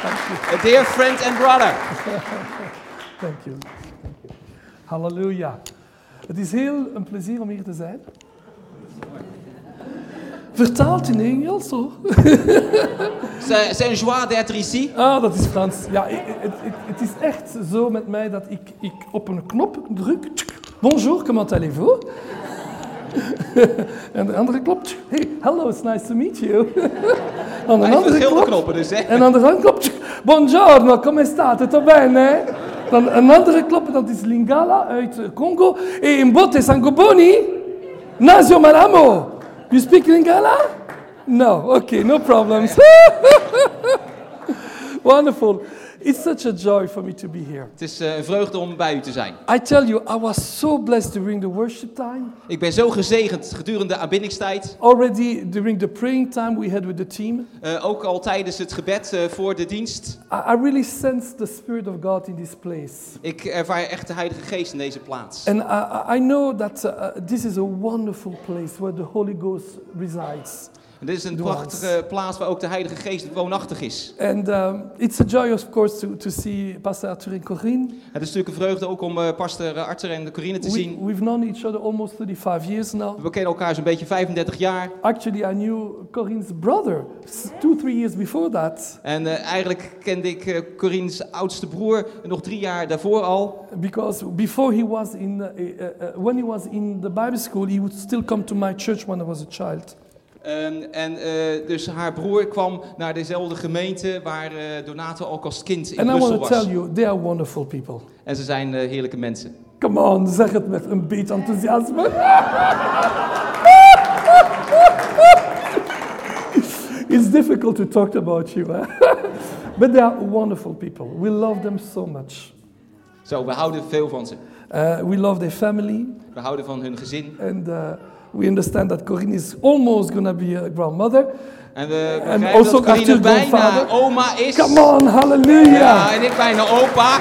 A dear friend and brother. Thank you. Halleluja. Het is heel een plezier om hier te zijn. Vertaald in Engels, zo. C'est une joie d'être ici. Ah, dat is Frans. Ja, het is echt zo met mij dat ik op een knop druk. Bonjour, comment allez-vous? En de andere knop. Hey, hello, it's nice to meet you. Aan de andere knop. Knoppen dus, hè? En aan de andere knop. Buongiorno, come state? Tutto bene? Dan een andere knop, dat is Lingala uit Congo. E in botte Sangoboni? Nasio Malamo. You speak Lingala? No, okay, no problems. Wonderful. It's such a joy for me to be here. Het is een vreugde om bij u te zijn. I tell you, I was so blessed during the worship time. Ik ben zo gezegend gedurende de aanbiddingstijd. Already during the praying time we had with the team. Ook al tijdens het gebed voor de dienst. I really sensed the Spirit of God in this place. Ik ervaar echt de Heilige Geest in deze plaats. And I know that this is a wonderful place where the Holy Ghost resides. En dit is een prachtige plaats waar ook de Heilige Geest woonachtig is. And it's a joy, of course, to see Pastor Arthur and Corinne. Het is natuurlijk een vreugde ook om Pastor Arthur en Corinne te zien. We've known each other almost 35 years now. We kennen elkaar zo'n beetje 35 jaar. Actually, I knew Corinne's brother 2-3 years before that. En eigenlijk kende ik Corinne's oudste broer nog 3 jaar daarvoor al. Because before he was when he was in the Bible school, he would still come to my church when I was a child. Dus haar broer kwam naar dezelfde gemeente waar Donato ook als kind in And Brussel I was. want to tell you, they are wonderful people. En ze zijn heerlijke mensen. Come on, zeg het met een beetje enthousiasme. It's difficult to talk about you, huh? But they are wonderful people. We love them so much. Zo, we houden veel van ze. We love their family. We houden van hun gezin. And we understand that Corinne is almost going to be a grandmother. En we And begrijpen also dat Corinne Arthur bijna grandfather. oma is. Come on, hallelujah. Ja, en ik bijna opa.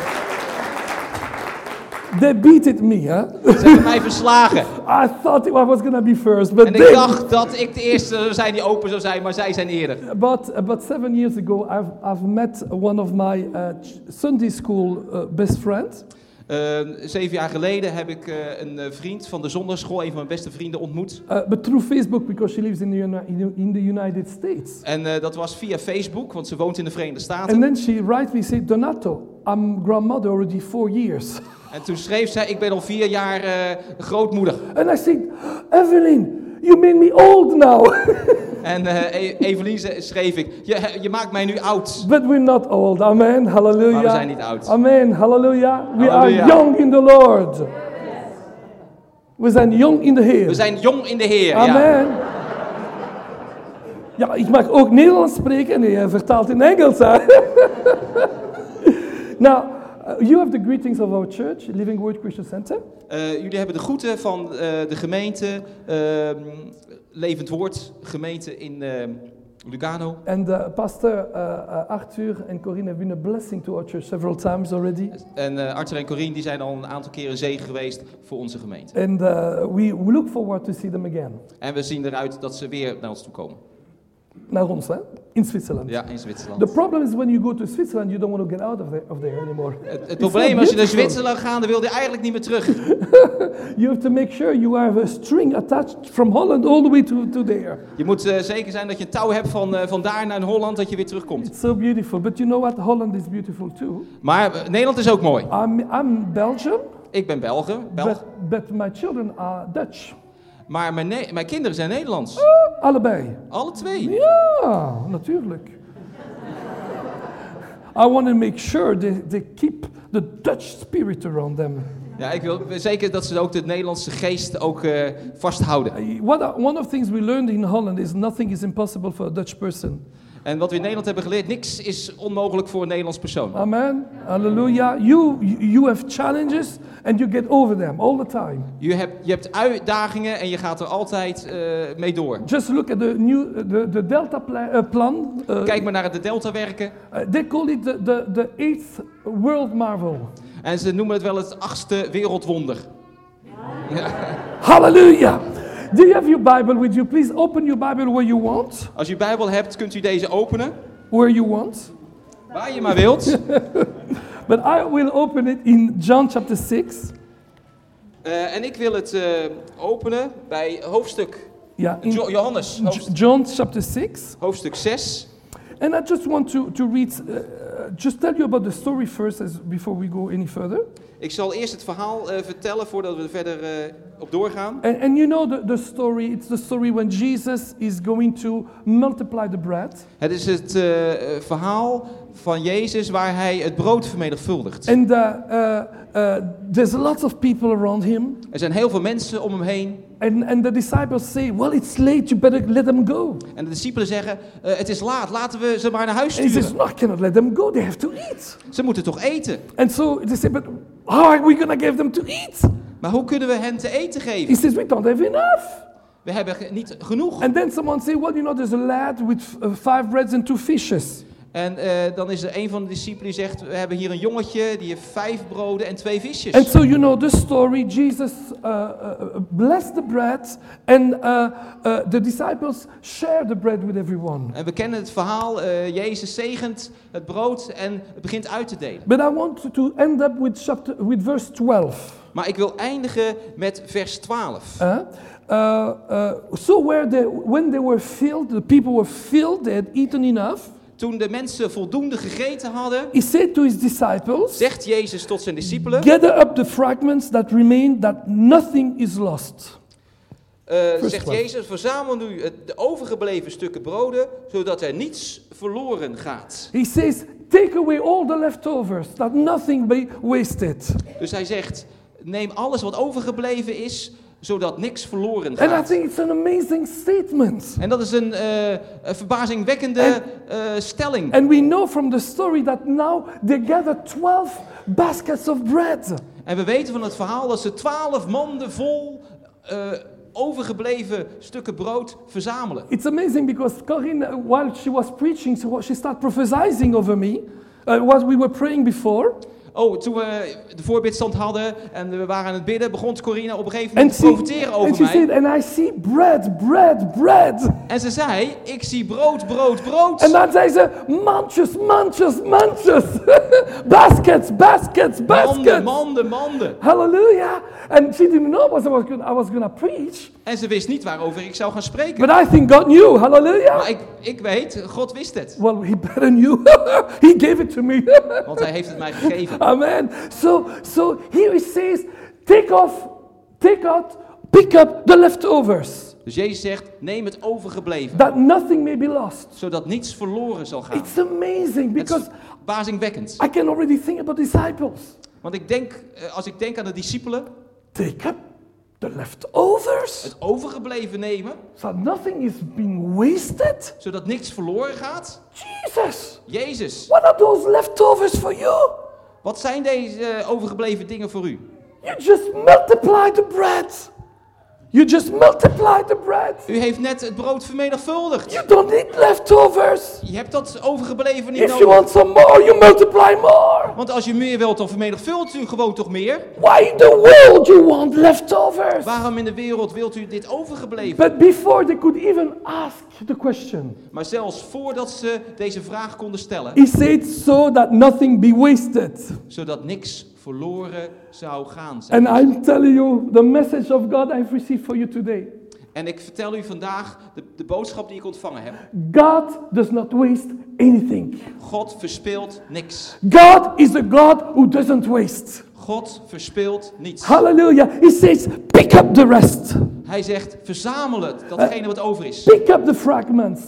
They beat me, huh? Ze hebben mij verslagen. I thought I was going to be first, but En ik dacht dat ik de eerste zou zijn die open zou zijn, maar zij zijn eerder. About 7 years ago, I've met one of my Sunday school best friends. 7 jaar geleden heb ik een vriend van de zondagschool, een van mijn beste vrienden, ontmoet. But through Facebook, because she lives in the United States. En dat was via Facebook, want ze woont in de Verenigde Staten. And then she writes me, say, Donato, I'm grandmother already 4 years. En toen schreef zij, ik ben al 4 jaar grootmoeder. And I said, Evelyn, you make me old now. En Evelien schreef ik, je maakt mij nu oud. But we're not old, amen, hallelujah. Maar we zijn niet oud. Amen, hallelujah. We Halleluja. are young in the Lord. We zijn jong in de Heer. We zijn jong in de Heer. Amen. Ja. Ja, ik mag ook Nederlands spreken. Nee, hij vertaalt in Engels. Hè? Now, you have the greetings of our church, Living Word Christian Center. Jullie hebben de groeten van de gemeente, Levend Woord, gemeente in Lugano. And Pastor Arthur and Corinne have been a blessing to our church several times already. En Arthur en Corinne die zijn al een aantal keren zegen geweest voor onze gemeente. And we look forward to see them again. En we zien eruit dat ze weer naar ons toe komen. Naar ons, hè? In Zwitserland. Ja, in Zwitserland. The problem is when you go to Switzerland, you don't want to get out of there anymore. Het probleem als je naar Zwitserland gaat, dan wil je eigenlijk niet meer terug. You have to make sure you have a string attached from Holland all the way to there. Je moet zeker zijn dat je een touw hebt van daar naar Holland, dat je weer terugkomt. It's so beautiful, but you know what? Holland is beautiful too. Maar Nederland is ook mooi. I'm Belgian, Ik ben Belg. but my children are Dutch. Maar mijn kinderen zijn Nederlands. Allebei. Alle twee. Ja, natuurlijk. I want to make sure they keep the Dutch spirit around them. Ja, ik wil zeker dat ze ook de Nederlandse geest ook vasthouden. One of the things we learned in Holland is nothing is impossible for a Dutch person. En wat we in Nederland hebben geleerd, niks is onmogelijk voor een Nederlands persoon. Amen. Hallelujah. You have challenges and you get over them all the time. Je hebt uitdagingen en je gaat er altijd mee door. Just look at the Delta plan. Kijk maar naar de Delta werken. They call it the 8th world marvel. En ze noemen het wel het 8e wereldwonder. Ja. Hallelujah. Do you have your Bible with you? Please open your Bible where you want. Als u Bijbel hebt, kunt u deze openen. Where you want. Waar je maar wilt. But I will open it in John chapter 6. En ik wil het openen bij hoofdstuk Yeah, in Johannes, John chapter 6. hoofdstuk 6. And I just want to read, just tell you about the story first before we go any further. Ik zal eerst het verhaal vertellen voordat we er verder op doorgaan. And you know the story, it's the story when Jesus is going to multiply the bread. Het is het verhaal van Jezus waar hij het brood vermenigvuldigt. And there's lots of people around him. Er zijn heel veel mensen om hem heen. And the disciples say, well, it's late, you better let them go. En de discipelen zeggen, het is laat, laten we ze maar naar huis And he sturen. says, no, I cannot let them go, they have to eat. Ze moeten toch eten? And so they say, but how are we going to give them to eat? Maar hoe kunnen we hen te eten He geven? says, we don't have enough. We hebben niet genoeg. And then someone say, well, you know, there's a lad with 5 breads and 2 fishes. En dan is er een van de discipelen die zegt, we hebben hier een jongetje, die heeft 5 broden en 2 visjes. And so you know the story, Jesus blessed the bread and the disciples shared the bread with everyone. En we kennen het verhaal, Jezus zegent het brood en het begint uit te delen. But I want to end up with verse 12. Maar ik wil eindigen met vers 12. So when they were filled, the people were filled, they had eaten enough. Toen de mensen voldoende gegeten hadden, He said to his disciples, zegt Jezus tot zijn discipelen, gather up the fragments that remain, that nothing is lost. zegt Jezus, verzamel nu de overgebleven stukken broden, zodat er niets verloren gaat. He says, take away all the leftovers, that nothing be wasted. Dus hij zegt, neem alles wat overgebleven is, zodat niks verloren And I gaat. think it's an amazing statement. En dat is een verbazingwekkende stelling. And we know from the story that now they gather 12 baskets of bread. En we weten van het verhaal dat ze 12 manden vol overgebleven stukken brood verzamelen. It's amazing because Corinne, while she was preaching, she started prophesying over me, what we were praying before. Oh, toen we de voorbidstand hadden en we waren aan het bidden, begon Corina op een gegeven moment te profiteren over mij. Said, and I see bread, bread, bread. En ze zei, ik zie brood, brood, brood. En dan zei ze, manches, manches, manches. Baskets, baskets, baskets. Manden, manden, manden. Hallelujah. And she didn't know what I was going to preach. En ze wist niet waarover ik zou gaan spreken. But I think God knew. Hallelujah. Maar ik weet, God wist het. Well, he better knew. He gave it to me. Want hij heeft het mij gegeven. Amen. So here he says, pick up the leftovers. Dus Jezus zegt, neem het overgebleven. That nothing may be lost. Zodat niets verloren zal gaan. It's amazing Het because is verbazingwekkend. I can already think about disciples. Want als ik denk aan de discipelen, Take up the leftovers. het overgebleven nemen, So nothing is being wasted. zodat niks verloren gaat. Jesus, Jezus, what are those leftovers for you? wat zijn deze overgebleven dingen voor u? You just multiply the bread. You just multiply the bread. U heeft net het brood vermenigvuldigd. You don't need leftovers. Je hebt dat overgebleven niet If you nodig. want some more, you multiply more. Want als je meer wilt, dan vermenigvuldigt u gewoon toch meer. Why in the world you want leftovers? Waarom in de wereld wilt u dit overgebleven? But before they could even ask the question, Maar zelfs voordat ze deze vraag konden stellen, he said so that nothing be wasted. zodat niks verloren zou gaan zijn. And I'm telling you, the message of God I've received for you today. En ik vertel u vandaag de boodschap die ik ontvangen heb. God does not waste anything. God verspilt niks. God is a God who doesn't waste. God verspilt niets. Hallelujah. He says, pick up the rest. Hij zegt, verzamel het, datgene wat over is. Pick up the fragments.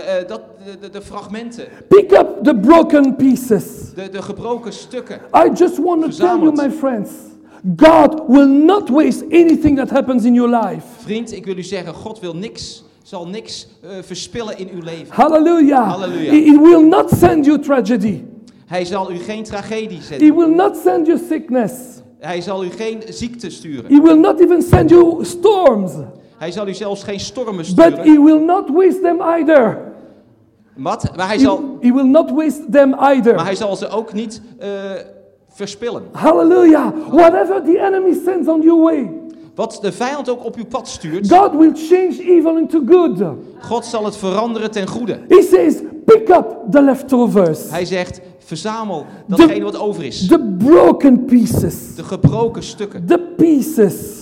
De fragmenten, Pick up the broken pieces. de gebroken stukken. I just want to tell you, Verzameld. my friends, God will not waste anything that happens in your life. Vriend, ik wil u zeggen, God zal niks verspillen in uw leven. Hallelujah. Hallelujah. He will not send you tragedy. Hij zal u geen tragedie He zenden. will not send you sickness. Hij zal u geen ziekte sturen. He will not even send you storms. Hij zal u zelfs geen stormen But sturen. he will not waste them either. Maar He will not waste them either. hij zal ze ook niet verspillen. Hallelujah. Whatever the enemy sends on your way, Wat de vijand ook op uw pad stuurt, God will change evil into good. God zal het veranderen ten goede. He says, pick up the leftovers. Hij zegt, Verzamel datgene wat over is. The broken pieces. De gebroken stukken. The pieces.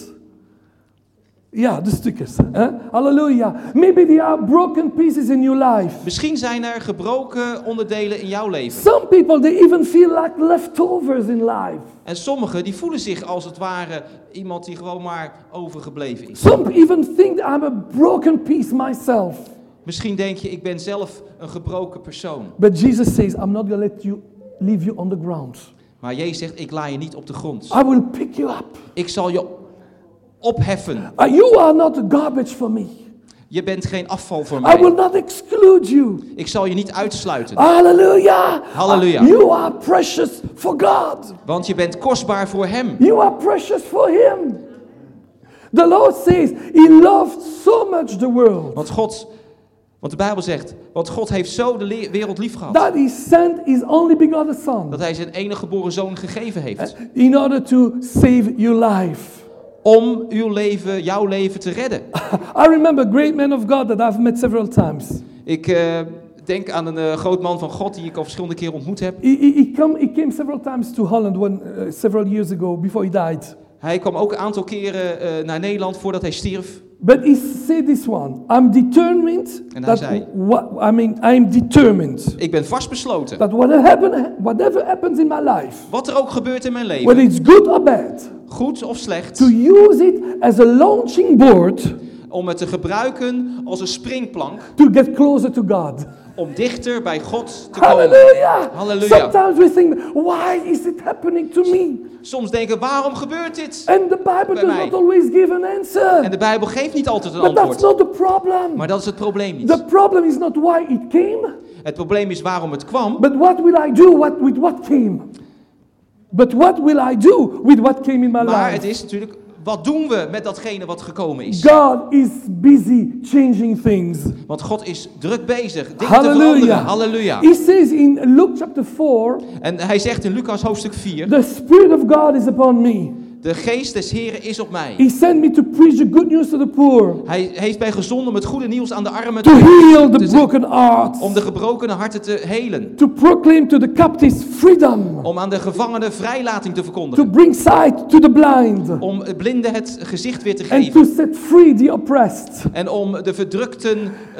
Ja, de stukjes. Halleluja. Maybe there are broken pieces in your life. Misschien zijn er gebroken onderdelen in jouw leven. Some people, they even feel like leftovers in life. En sommigen die voelen zich als het ware iemand die gewoon maar overgebleven is. Some even think I'm a broken piece myself. Misschien denk je, ik ben zelf een gebroken persoon. But Jesus says, I'm not going to leave you on the ground. Maar Jezus zegt, ik laat je niet op de grond. I will pick you up. Ik zal je opheffen. You are not garbage for me. Je bent geen afval voor I will mij. not exclude you. Ik zal je niet uitsluiten. Hallelujah. Halleluja. You are precious for God. Want je bent kostbaar voor Hem. You are precious for Him. The Lord says He loved so much the world. Want de Bijbel zegt, want God heeft zo de wereld lief gehad. That He sent His only begotten Son. Dat Hij zijn enige geboren zoon gegeven heeft. In order to save your life. Om jouw leven te redden. I remember a great man of God that I've met several times. Ik denk aan een groot man van God die ik al verschillende keren ontmoet heb. He came several times to Holland several years ago before he died. Hij kwam ook een aantal keren naar Nederland voordat hij stierf. But he said this one, I'm determined. En hij zei, I'm determined. Ik ben vastbesloten. That whatever happens in my life. Wat er ook gebeurt in mijn leven. Whether it's good or bad. Goed of slecht. To use it as a launching board. Om het te gebruiken als een springplank. To get closer to God. Om dichter bij God te komen. Hallelujah. Halleluja. Sometimes we think, why is it happening to me? Soms denken, waarom gebeurt dit? And the Bible does not always give an answer. En de Bijbel geeft niet altijd een But antwoord. that's not the problem. Maar dat is het probleem niet. The problem is not why it came. Het probleem is waarom het kwam. But what will I do with what came? But what will I do with what came in my life? Maar het is natuurlijk, wat doen we met datgene wat gekomen is? God is busy changing things. Want God is druk bezig dingen te veranderen. Halleluja. He says in Luke chapter 4. En hij zegt in Lucas hoofdstuk 4. The Spirit of God is upon me. De geest des Heren is op mij. He sent me to preach the good news to the poor. Hij heeft mij gezonden om het goede nieuws aan de armen to heal the broken hearts. Om de gebrokene harten te helen. To proclaim to the captives freedom. Om aan de gevangenen vrijlating te verkondigen. To bring sight to the blind. Om blinden het gezicht weer te and geven. To set free the oppressed. En om de verdrukten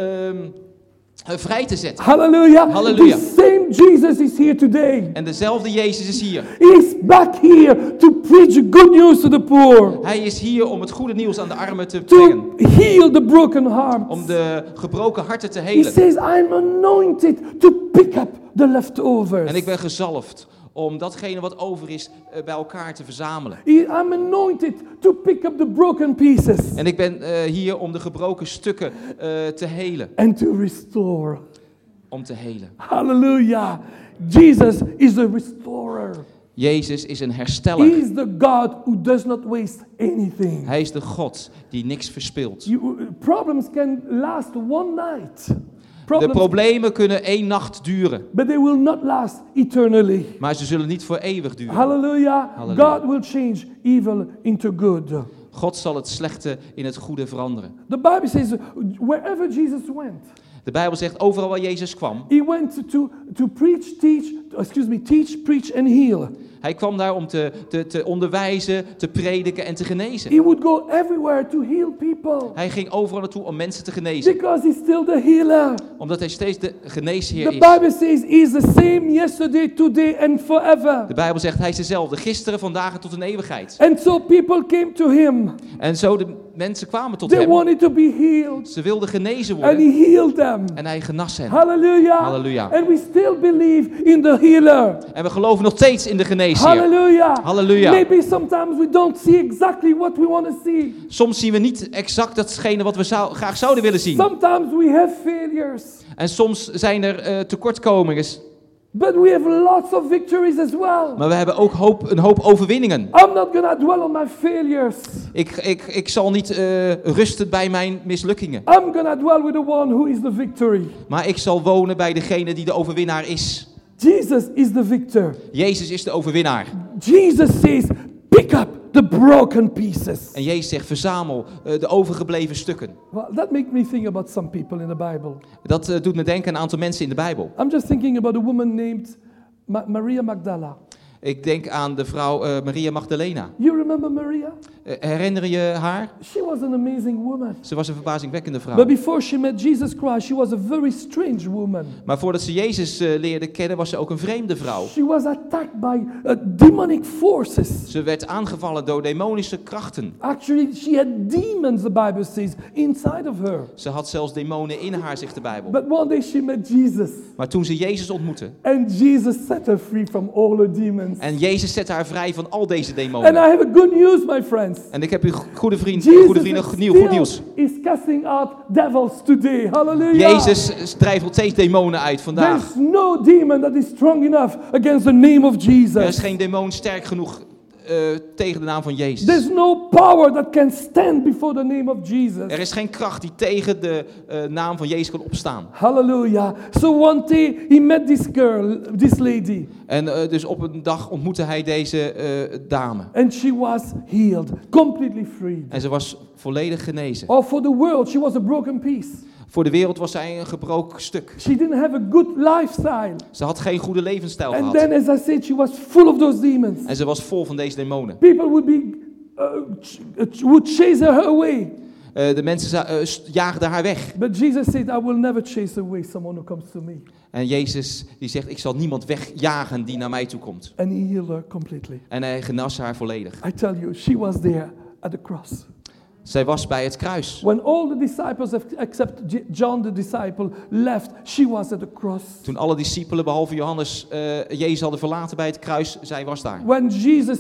vrij te zetten. Hallelujah. Halleluja. The same Jesus is here today. En dezelfde Jezus is hier. He is back here to preach the good news to the poor. Hij is hier om het goede nieuws aan de armen te brengen. To heal the broken hearts. Om de gebroken harten te He helen. says, I'm anointed to pick up the leftovers. En ik ben gezalfd om datgene wat over is bij elkaar te verzamelen. I'm anointed to pick up the broken pieces. En ik ben hier om de gebroken stukken te helen. And to restore. Om te helen. Hallelujah. Jesus is the restorer. Jezus is een hersteller. He is the God who does not waste anything. Hij is de God die niks verspilt. Problems can last one night. De problemen kunnen 1 nacht duren. But they will not last eternally. Maar ze zullen niet voor eeuwig duren. Hallelujah. Halleluja. God will change evil into good. God zal het slechte in het goede veranderen. The Bible says wherever Jesus went. De Bijbel zegt overal waar Jezus kwam. He went to teach, preach and heal. Hij kwam daar om te onderwijzen, te prediken en te genezen. He would go everywhere to heal people. Hij ging overal naartoe om mensen te genezen. Because he's still the healer. Omdat hij steeds de geneesheer is. The Bible says he is the same yesterday, today and forever. De Bijbel zegt hij is dezelfde, gisteren, vandaag en tot een eeuwigheid. And so people came to him. En zo de mensen kwamen tot They hem. wanted to be healed. Ze wilden genezen And he worden. healed them. En hij genas hen. Hallelujah. Halleluja. And we still believe in the healer. En we geloven nog steeds in de geneesheer. Hallelujah. Halleluja. Maybe sometimes we don't see exactly what we want to see. Soms zien we niet exact datgene wat we graag zouden willen zien. Sometimes we have failures. En soms zijn er tekortkomingen. But we have lots of victories as well. Maar we hebben ook een hoop overwinningen. I'm not gonna dwell on my failures. Ik zal niet rusten bij mijn mislukkingen. I'm gonna dwell with the one who is the victory. Maar ik zal wonen bij degene die de overwinnaar is. Jesus is the victor. Jezus is de overwinnaar. Jesus says, pick up the broken pieces. En Jezus zegt, verzamel de overgebleven stukken. Well, that makes me think about some people in the Bible. Dat doet me denken aan een aantal mensen in de Bijbel. I'm just thinking about a woman named Maria Magdala. Ik denk aan de vrouw Maria Magdalena. You remember Maria? Herinner je haar? She was an amazing woman. Ze was een verbazingwekkende vrouw. But before she met Jesus Christ, she was a very strange woman. Maar voordat ze Jezus leerde kennen, was ze ook een vreemde vrouw. She was attacked by demonic forces. Ze werd aangevallen door demonische krachten. Actually, she had demons, the Bible says, inside of her. Ze had zelfs demonen in haar, zegt de Bijbel. But one day she met Jesus. Maar toen ze Jezus ontmoette, And Jesus set her free from all her demons. en Jezus zette haar vrij van al deze And demonen. I have a good news, my friends. En ik heb u goede vrienden, Jesus goed nieuws. is casting out devils today. Hallelujah. Jezus drijft nog steeds demonen uit vandaag. There's no demon that is strong enough against the name of Er is Jesus. geen demon sterk genoeg tegen de naam van Jezus. There's no power that can stand before the name of Jesus. Er is geen kracht die tegen de naam van Jezus kan opstaan. Hallelujah. So one day he met this girl, this lady, En dus op een dag ontmoette hij deze dame. and she was healed, completely freed. En ze was volledig genezen. Or for the world, she was a broken piece. Voor de wereld was zij een gebroken stuk. She didn't have a good lifestyle. Ze had geen goede levensstijl And gehad. then, as I said, she was full of those demons. En ze was vol van deze demonen. People would chase her away. De mensen jaagden haar weg. But Jesus said, I will never chase away someone who comes to me. En Jezus die zegt, ik zal niemand wegjagen die naar mij toe komt. And he healed her completely. En hij genas haar volledig. I tell you, she was there at the cross. Zij was bij het kruis. When all the disciples, except John the disciple, left, she was at the cross. Toen alle discipelen, behalve Johannes, Jezus hadden verlaten bij het kruis, zij was daar. When Jesus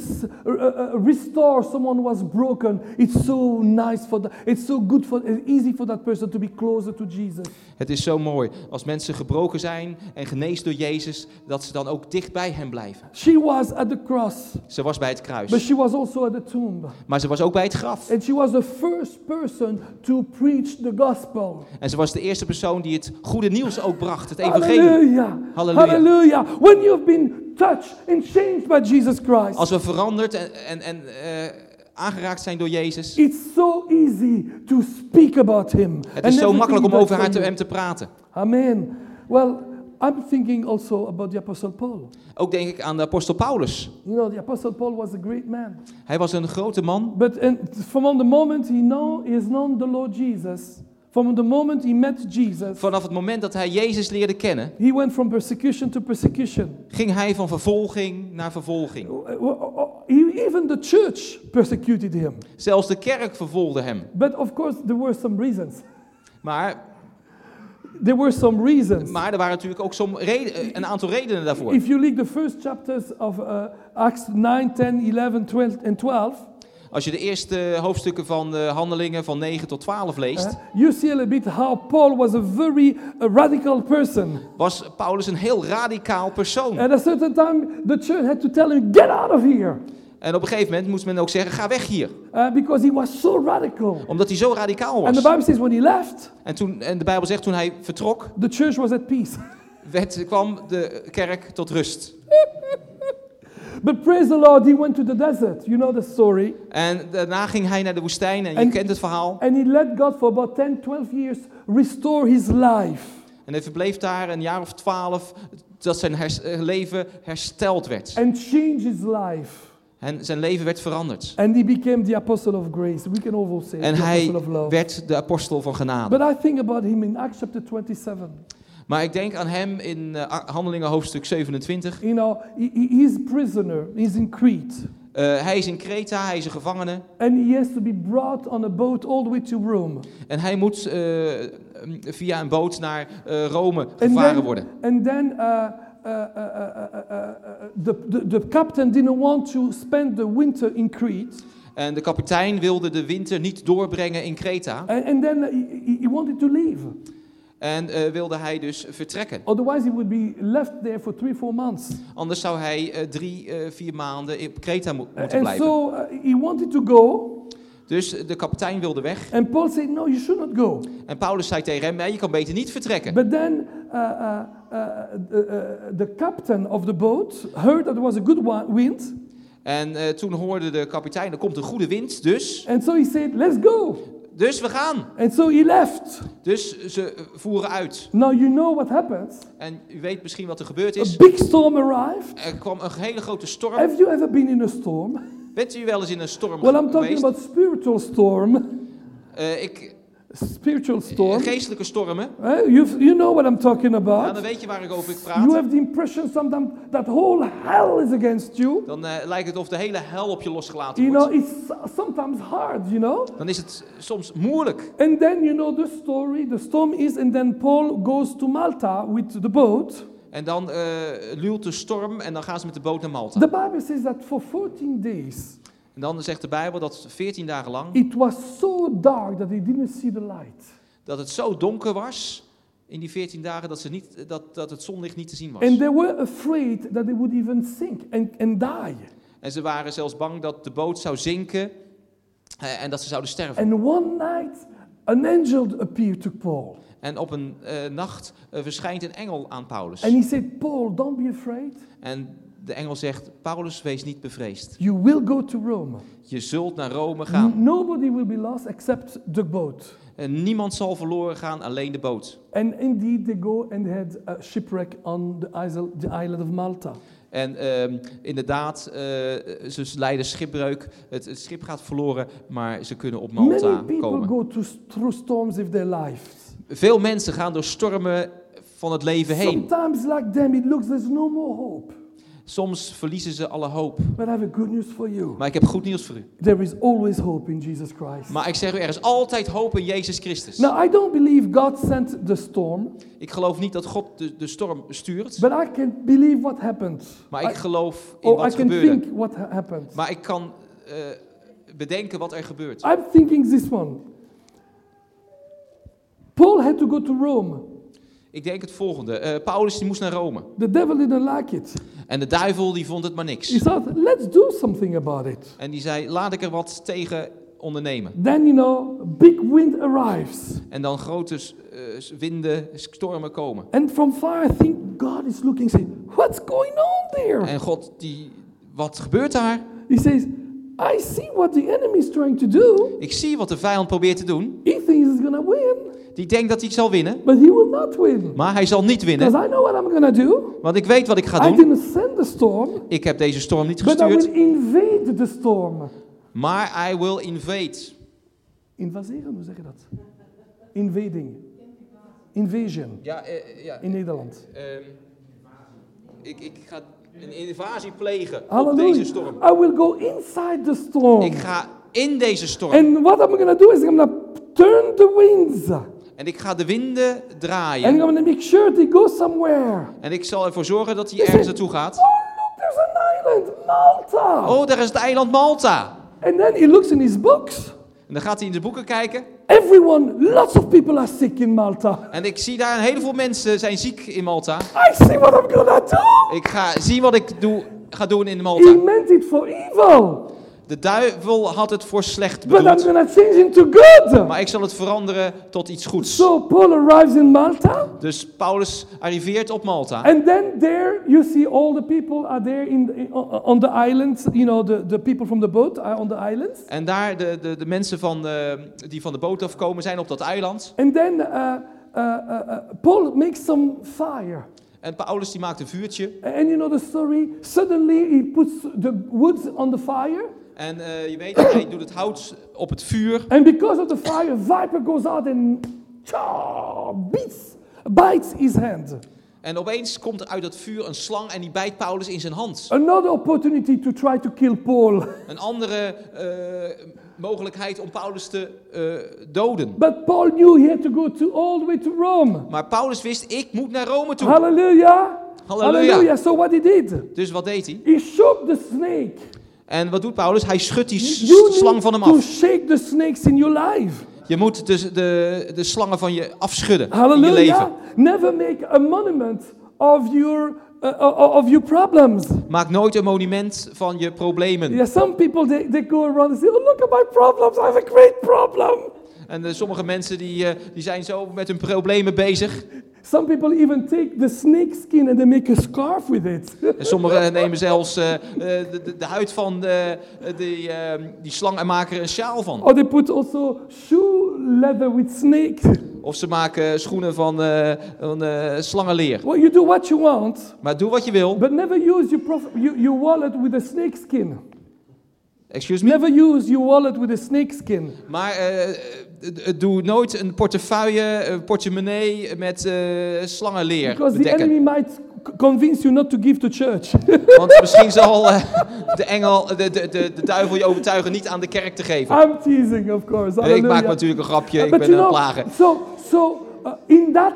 restored someone who was broken, it's so nice it's so good easy for that person to be closer to Jesus. Het is zo mooi als mensen gebroken zijn en genezen door Jezus, dat ze dan ook dicht bij hem blijven. She was at the cross. Ze was bij het But kruis, she was also at the tomb. maar ze was ook bij het graf. And she was the first person to preach the gospel. En ze was de eerste persoon die het goede nieuws ook bracht, het evangelie. Hallelujah. Halleluja. Hallelujah. When you've been touched and changed by Jesus Christ, Als we veranderd en aangeraakt zijn door Jezus, it's so easy to speak about him. het is zo makkelijk om over hem te praten. Amen. Well, I'm thinking also about the Apostle Paul. Ook denk ik aan de apostel Paulus. You know, the Apostle Paul was a great man. Hij was een grote man. But from the moment he has known the Lord Jesus, from the moment he met Jesus, Vanaf het moment dat hij Jezus leerde kennen, he went from persecution to persecution. ging hij van vervolging naar vervolging. Even the church persecuted him. Zelfs de kerk vervolgde hem. But of course there were some reasons. Maar There were some reasons. er waren natuurlijk ook een aantal redenen daarvoor. If you read the first chapters of Acts 9, 10, 11, 12 and 12, Als je de eerste hoofdstukken van de Handelingen van 9 tot 12 leest, you see a little bit how Paul was a very radical person. was Paulus een heel radicaal persoon. At a certain time, the church had to tell him, get out of here. En op een gegeven moment moest men ook zeggen, ga weg hier. Because he was so radical. Omdat hij zo radicaal And the was. Bible says when he left, En de Bijbel zegt, toen hij vertrok, the church was at peace. kwam de kerk tot rust. But praise the Lord, he went to the desert. You know the story. En daarna ging hij naar de woestijn, en je kent het verhaal. And he let God for about 10, 12 years restore his life. En hij verbleef daar een jaar of 12, dat zijn leven hersteld werd. And changed his life. En zijn leven werd veranderd. And he became the apostle of grace. We can also say En the hij apostle of love. werd de apostel van genade. But I think about him in Acts chapter 27. Maar ik denk aan hem in Handelingen hoofdstuk 27. You know, he's a prisoner. He's in Crete. Hij is in Kreta, hij is een gevangene. And he has to be brought on a boat all the way to Rome. En hij moet via een boot naar Rome gevaren worden. And then the captain didn't want to spend the winter in Crete. En de kapitein wilde de winter niet doorbrengen in Kreta. And then he wanted to leave. En wilde hij dus vertrekken. Otherwise he would be left there for 3-4 months. Anders zou hij 3-4 maanden op Kreta moeten And blijven. so he wanted to go. Dus de kapitein wilde weg. And Paul said, no, you should not go. En Paulus zei tegen hem, nee, je kan beter niet vertrekken. But then the captain of the boat heard that there was a good wind. En toen hoorde de kapitein, er komt een goede wind, dus. And so he said, let's go. Dus we gaan. And so he left. Dus ze voeren uit. Now you know what happens. En u weet misschien wat er gebeurd A is. big storm arrived. Er kwam een hele grote storm. Have you ever been in a storm? Bent u wel eens in een storm Well, I'm talking geweest? about spiritual storm. Spiritual storm. Geestelijke stormen. You know what I'm talking Ja, about. dan weet je waar ik over You praat. have the impression sometimes that whole hell is against you. Dan lijkt het of de hele hel op je losgelaten You wordt. know, it's sometimes hard, you know. Dan is het soms moeilijk. And then you know the story. The storm is, and then Paul goes to Malta with the boat. En dan luwt de storm en dan gaan ze met de boot naar Malta. The Bible says that for 14 days, En dan zegt de Bijbel dat 14 dagen lang, it was so dark that they didn't see the light. dat het zo donker was in die 14 dagen dat het zonlicht niet te zien was. And they were afraid that they would even sink and die. En ze waren zelfs bang dat de boot zou zinken en dat ze zouden sterven. And one night, an angel appeared to Paul. En op een nacht verschijnt een engel aan Paulus. And he said, Paul, don't be afraid. En de engel zegt, Paulus, wees niet bevreesd. You will go to Rome. Je zult naar Rome gaan. Nobody will be lost except the boat. En niemand zal verloren gaan, alleen de boot. And indeed, they go and had a shipwreck on the island of Malta. En inderdaad, ze lijden schipbreuk. Het schip gaat verloren, maar ze kunnen op Malta Many people komen. go through storms of their lives. Veel mensen gaan door stormen van het leven heen. Sometimes like them, it looks there's no more hope. Soms verliezen ze alle hoop. But I have a good news for you. Maar ik heb goed nieuws voor u. There is always hope in Jesus Christ. Maar ik zeg u, er is altijd hoop in Jezus Christus. Now, I don't believe God sent the storm, Ik geloof niet dat God de storm stuurt. but I can believe what happened. Maar ik geloof in I wat can gebeurde. think what happened. Maar ik kan bedenken wat er gebeurt. I'm thinking this one. Paul had to go to Rome. Ik denk het volgende. Paulus die moest naar Rome. The devil didn't like it. En de duivel die vond het maar He niks. thought, let's do something about it. En die zei, laat ik er wat tegen ondernemen. Then, you know, big wind arrives. En dan grote winden, stormen komen. And from far, I think God is looking, saying, what's going on there? En God, wat gebeurt daar? He says, I see what the enemy is trying to do. Ik zie wat de vijand probeert te doen. He thinks he's going to win, Die denkt dat hij zal winnen. but he will not win. Maar hij zal niet winnen. Because I know what I'm going to do. Want ik weet wat ik ga I doen. didn't send the storm, Ik heb deze storm niet but I gestuurd. will invade the storm. Maar I will invade. Invaseren, hoe zeg je dat? Invading. Invasion. Ja, In Nederland. Ik ga een invasie plegen op Hallelujah. deze storm. I will go inside the storm. Ik ga in deze storm. And what I'm going to do is I'm going to turn the winds. En ik ga de winden And I'm draaien. going to make sure they go somewhere. En ik zal ervoor zorgen dat hij ergens naartoe gaat. Oh, look, there's an island, Malta. Oh, daar is het eiland Malta. And then he looks in his books. En dan gaat hij in de boeken kijken. Lots of people are sick in Malta. En ik zie daar een heleboel mensen zijn ziek in Malta. I see what I'm going to do. Ik ga zien wat ik ga doen in He Malta. meant it for evil. De duivel had het voor slecht But I'm bedoeld. going to change into good. Maar ik zal het veranderen tot iets goeds. So Paul arrives in Malta. Dus Paulus arriveert op Malta. And then there you see all the people are there on the islands. You know, the people from the boat are on the islands. En daar de mensen die van de boot afkomen zijn op dat eiland. And then Paul makes some fire. En Paulus die maakt een vuurtje. And you know the story. Suddenly he puts the wood on the fire. En je weet, hij doet het hout op het vuur. And because of the fire, a viper goes out and bites his hand. En opeens komt er uit dat vuur een slang en die bijt Paulus in zijn hand. Another opportunity to try to kill Paul. Een andere mogelijkheid om Paulus te doden. But Paul knew he had to go all the way to Rome. Maar Paulus wist, ik moet naar Rome toe. Hallelujah. Halleluja. So what he did? Dus wat deed hij? He shook the snake. En wat doet Paulus? Hij schudt die You slang van hem need to af. shake the snakes in your life. Je moet dus de slangen van je afschudden in je Hallelujah. leven. Never make a monument of your problems. Maak nooit een monument van je problemen. Yeah, some people they go around and say, "Oh, look at my problems. I have a great problem." En sommige mensen die zijn zo met hun problemen bezig. Some people even take the snake skin and they make a scarf with it. En sommigen nemen zelfs de huid van die slang en maken er een sjaal van. Or they put also shoe leather with snake. Of ze maken schoenen van slangenleer. Well, you do what you want, Maar doe wat je wil. but never use your wallet with a snake skin. Excuse me? Never use your wallet with a snake skin. Maar doe nooit een portefeuille, een portemonnee met slangenleer Because the bedekken. enemy might convince you not to give to church. Want misschien zal de duivel je overtuigen niet aan de kerk te geven. I'm teasing, of course. Ik maak Hallelujah. natuurlijk een grapje, ik But ben you een know, plager. in that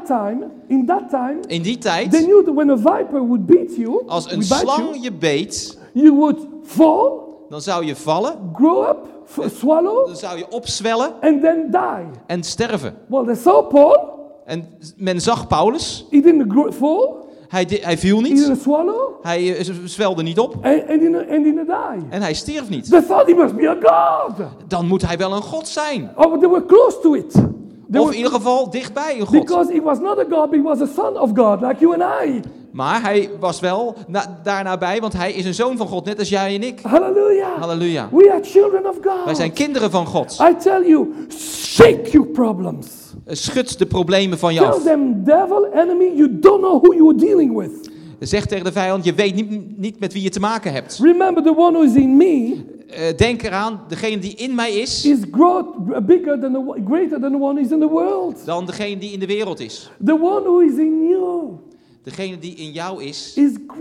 time, In die they tijd, knew that when a viper would beat you, als een would bite slang you, je beet, you would fall, dan zou je vallen, grow up, swallow, dan zou je opzwellen and then die. en sterven. Well, they saw Paul. En men zag Paulus, He didn't fall. hij viel He niet, didn't swallow. hij zwelde niet op And didn't die. en hij stierf niet. They thought he must be a god. Dan moet hij wel een god zijn. Oh, but they were close to it. Of in ieder geval dichtbij een god. Because he was not a god, but he was a son of God, like you and I. Maar hij was wel daarna bij, want hij is een zoon van God, net als jij en ik. Hallelujah. Halleluja. We are children of God. Wij zijn kinderen van God. I tell you, shake your problems. Schud de problemen van je Tell af. them, devil, enemy, you don't know who you're dealing with. Zeg tegen de vijand, je weet niet met wie je te maken hebt. Remember, the one who is in me Denk eraan, degene die in mij is, is greater than the one who is in the world. dan degene die in de wereld is. The one who is in you Degene die in jou is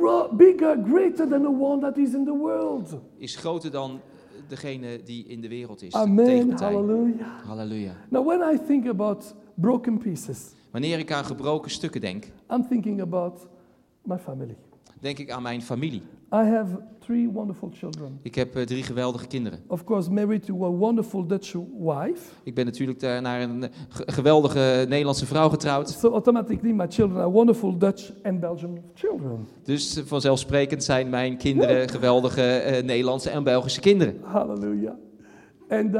greater than the one that is in the world. is groter dan degene die in de wereld is. Amen. Tegenpartij. Hallelujah. Halleluja. Now, when I think about broken pieces, Wanneer ik aan gebroken stukken denk, I'm thinking about my family. denk ik aan mijn familie. I have 3 wonderful children. Ik heb 3 geweldige kinderen. Of course, married to a wonderful Dutch wife. Ik ben natuurlijk naar een geweldige Nederlandse vrouw getrouwd. So automatically my children are wonderful Dutch and Belgian children. Dus vanzelfsprekend zijn mijn kinderen geweldige Nederlandse en Belgische kinderen. Hallelujah. And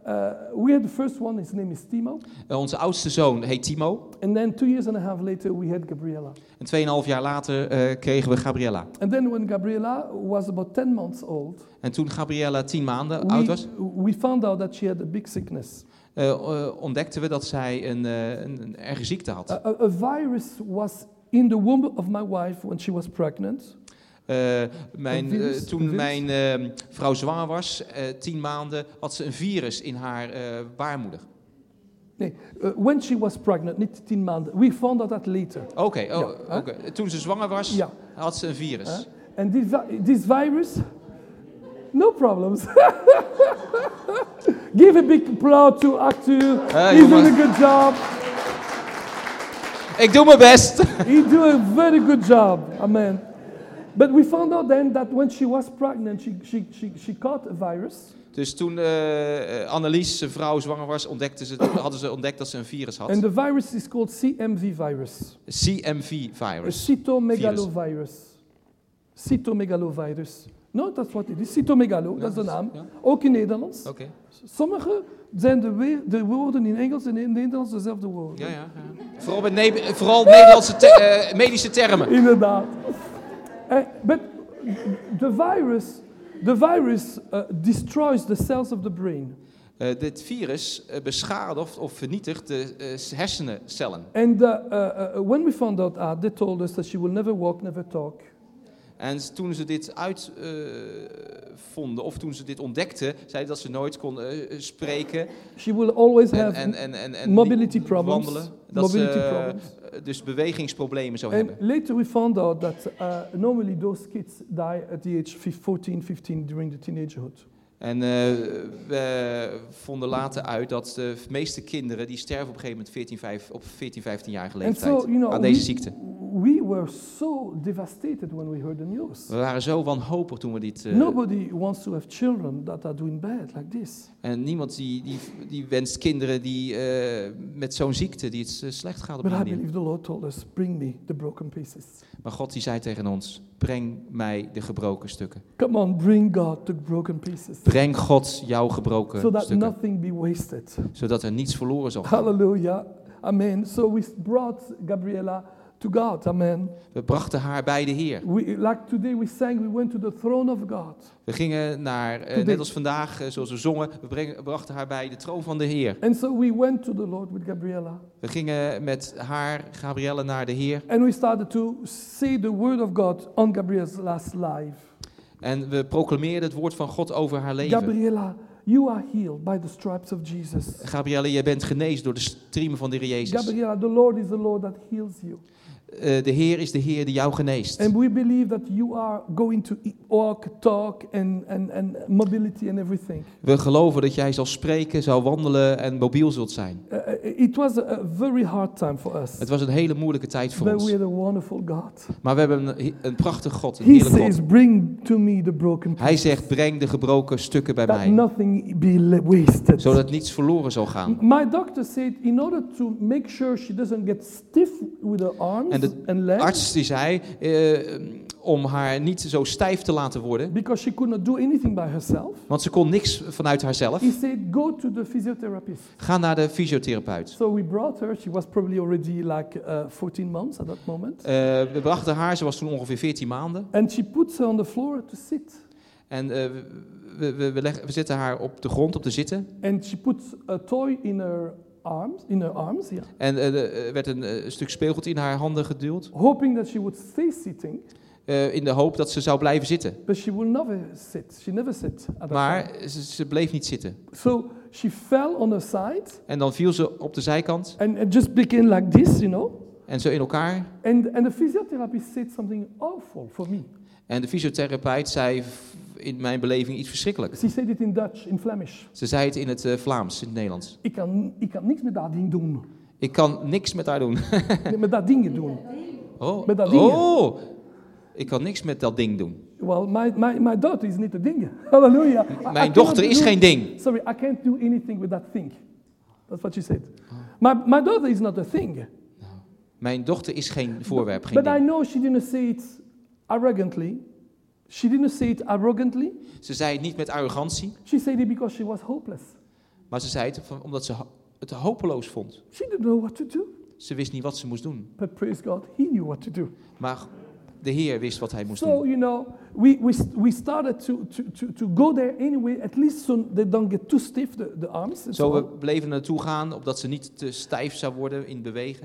we had the first one, his name is Timo. Onze oudste zoon heet Timo. And then 2 years and a half later we had Gabriella. En 2,5 jaar later kregen we Gabriella. And then when Gabriella was about 10 months old, En toen Gabriella 10 maanden oud was, we found out that she had a big sickness. ontdekten we dat zij een erge ziekte had. A virus was in the womb of my wife when she was pregnant. Toen mijn vrouw zwanger was, 10 maanden, had ze een virus in haar baarmoeder. Nee, when she was pregnant, niet 10 maanden. We found out that later. Oké. Toen ze zwanger was, Ja. had ze een virus. And this virus, no problems. Give a big applause to Arthur. He's jongen. doing a good job. Ik doe mijn best. He do a very good job. Amen. But we found out then that when she was pregnant, she caught a virus. Dus toen Annelies, zijn vrouw, zwanger was, hadden ze ontdekt dat ze een virus had. And the virus is called CMV virus. CMV-virus. Cytomegalovirus. Cytomegalovirus. No, that's what it is. Cytomegalo, dat is de naam. Ja. Ook in Nederlands. Oké. Sommige zijn de woorden in Engels en in Nederlands dezelfde woorden. Ja. Vooral Nederlandse medische termen. Inderdaad. But the virus destroys the cells of the brain. Dit virus beschadigt of vernietigt de hersencellen. And when we found out, they told us that she will never walk, never talk. En toen ze dit uitvonden, of toen ze dit ontdekten, zeiden dat ze nooit kon spreken. She will always have en mobility problems. wandelen. Dat ze dus bewegingsproblemen zou And hebben. later we found out that normally those kids die at the age 14, 15 during the teenagehood. En we vonden later uit dat de meeste kinderen die sterven op een gegeven moment op 14, 15-jarige leeftijd aan deze ziekte. We were so devastated when we heard the news. We waren zo wanhopig toen we dit... Nobody wants to have children that are doing bad like this. En niemand die wenst kinderen die met zo'n ziekte die het slecht gaat op But die I manier. believe the Lord told us, bring me the broken pieces. Maar God die zei tegen ons, breng mij de gebroken stukken. Come on, bring God the broken pieces. Breng God jouw gebroken So that stukken. nothing be wasted. Zodat er niets verloren zal gaan. Hallelujah. Amen. So we brought Gabriela to God. Amen. We brachten haar bij de Heer. Like today we sang, we went to the throne of God. We gingen naar, net als vandaag, zoals we zongen, we brachten haar bij de troon van de Heer. And so we went to the Lord with Gabriela. We gingen met haar, Gabrielle, naar de Heer. And we started to say the word of God on Gabriela's last life. En we proclameerden het woord van God over haar leven. Gabriela, you are healed by the stripes of Jesus. Gabrielle, jij bent genezen door de striemen van de Heer Jezus. Gabriela, the Lord is the Lord that heals you. De Heer is de Heer die jou geneest. And we believe that you are going to walk, talk and mobility and everything. We geloven dat jij zal spreken, zal wandelen en mobiel zult zijn. It was a very hard time for us. Het was een hele moeilijke tijd voor ons. But we had a wonderful God. Maar we hebben een prachtig God, een He heerlijk says, God. bring to me the broken pieces. Hij zegt, breng de gebroken stukken bij That mij. nothing be wasted. Zodat niets verloren zal gaan. My doctor said, in order to make sure she doesn't get stiff with her arms and legs. Arts die zei, om haar niet zo stijf te laten worden. Because she could not do anything by herself. Want ze kon niks vanuit haarzelf. He said, go to the physiotherapist. Ga naar de fysiotherapeut. So we brought her. She was probably already like 14 months at that moment. We brachten haar, ze was toen ongeveer 14 maanden. And she puts her on the floor to sit. En we zetten haar op de grond om te zitten. And she puts a toy in her arms, yeah. En er werd een stuk speelgoed in haar handen geduwd. Hoping that she would stay sitting. In de hoop dat ze zou blijven zitten. But she will never sit. She never sit at that Maar time. ze bleef niet zitten. So she fell on her side. En dan viel ze op de zijkant. And just became like this, you know. En zo in elkaar. And the physiotherapist said something awful for me. En de fysiotherapeut zei in mijn beleving iets verschrikkelijks. She said it in Dutch, in Flemish. Ze zei het in het Vlaams, in het Nederlands. Ik kan niks met dat ding doen. Ik kan niks met haar doen. Met dat ding doen. Oh. Met dat ding. Oh. Ik kan niks met dat ding doen. Well, my daughter is niet a ding. Hallelujah. Mijn dochter is geen ding. Sorry, I can't do anything with that thing. That's what she said. My daughter is not a thing. Mijn dochter is geen voorwerp, geen But I ding. know she didn't say it arrogantly. She didn't say it arrogantly. Ze zei het niet met arrogantie. She said it because she was hopeless. Maar ze zei het omdat ze het hopeloos vond. She didn't know what to do. Ze wist niet wat ze moest doen. But praise God, he knew what to do. Maar de Heer wist wat hij moest So, doen. you know, we started to go there anyway, at least so they don't get too stiff, the arms. Zo we bleven naartoe gaan, opdat ze niet te stijf zou worden in bewegen.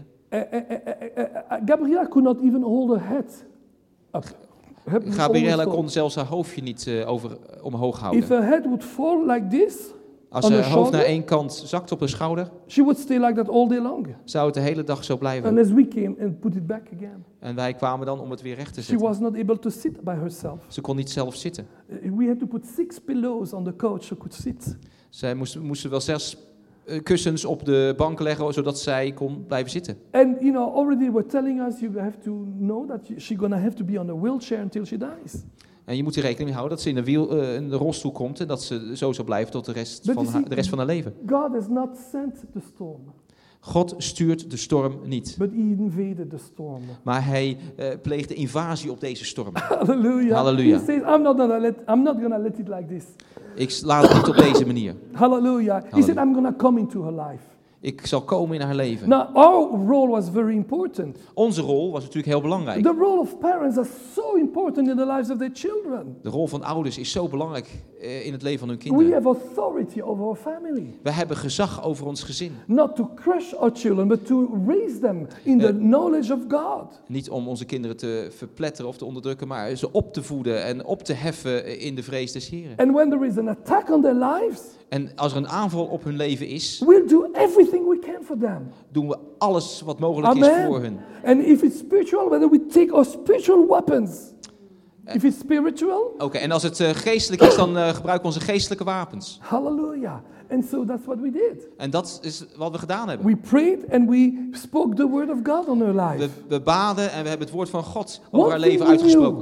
Gabriela could not even hold her head up. Gabriella kon zelfs haar hoofdje niet omhoog houden. If her head would fall like this, als haar hoofd naar één kant zakt op haar schouder, she would stay like that all day long. Zou het de hele dag zo blijven. Unless we came and put it back again. En wij kwamen dan om het weer recht te She zetten. was not able to sit by herself. Ze kon niet zelf zitten. We had to put 6 pillows on the couch so could sit. Zij moesten wel 6 kussens op de bank leggen, zodat zij kon blijven zitten. And you know, already were telling us you have to know that she's gonna have to be on a wheelchair until she dies. En je moet er rekening mee houden dat ze in de rolstoel komt en dat ze zo zal blijven tot de rest van haar leven. God has not sent the storm. God stuurt de storm niet. But he invaded the storm. Maar hij pleegt de invasie op deze storm. Hallelujah. Halleluja. He says, I'm not gonna let it like this. Ik laat het niet op deze manier. Hallelujah. He said, I'm gonna come into her life. Ik zal komen in haar leven. Now, our role was very important. Onze rol was natuurlijk heel belangrijk. The role of parents is so important in the lives of their children. De rol van ouders is zo belangrijk in het leven van hun We kinderen. have authority over our family. We hebben gezag over ons gezin. Not to crush our children, but to raise them in the knowledge of God. Niet om onze kinderen te verpletteren of te onderdrukken, maar ze op te voeden en op te heffen in de vrees des Heren. And when there is an attack on their lives, En als er een aanval op hun leven is, we'll do everything we can for them. doen we alles wat mogelijk is voor hun. And if it's spiritual, whether we take our spiritual weapons. If it's spiritual. Oké, en als het geestelijk is, dan gebruiken we onze geestelijke wapens. Hallelujah. And so that's what we did. En dat is wat we gedaan hebben. We prayed and we spoke the word of God on her life. We baden en we hebben het woord van God over haar leven uitgesproken.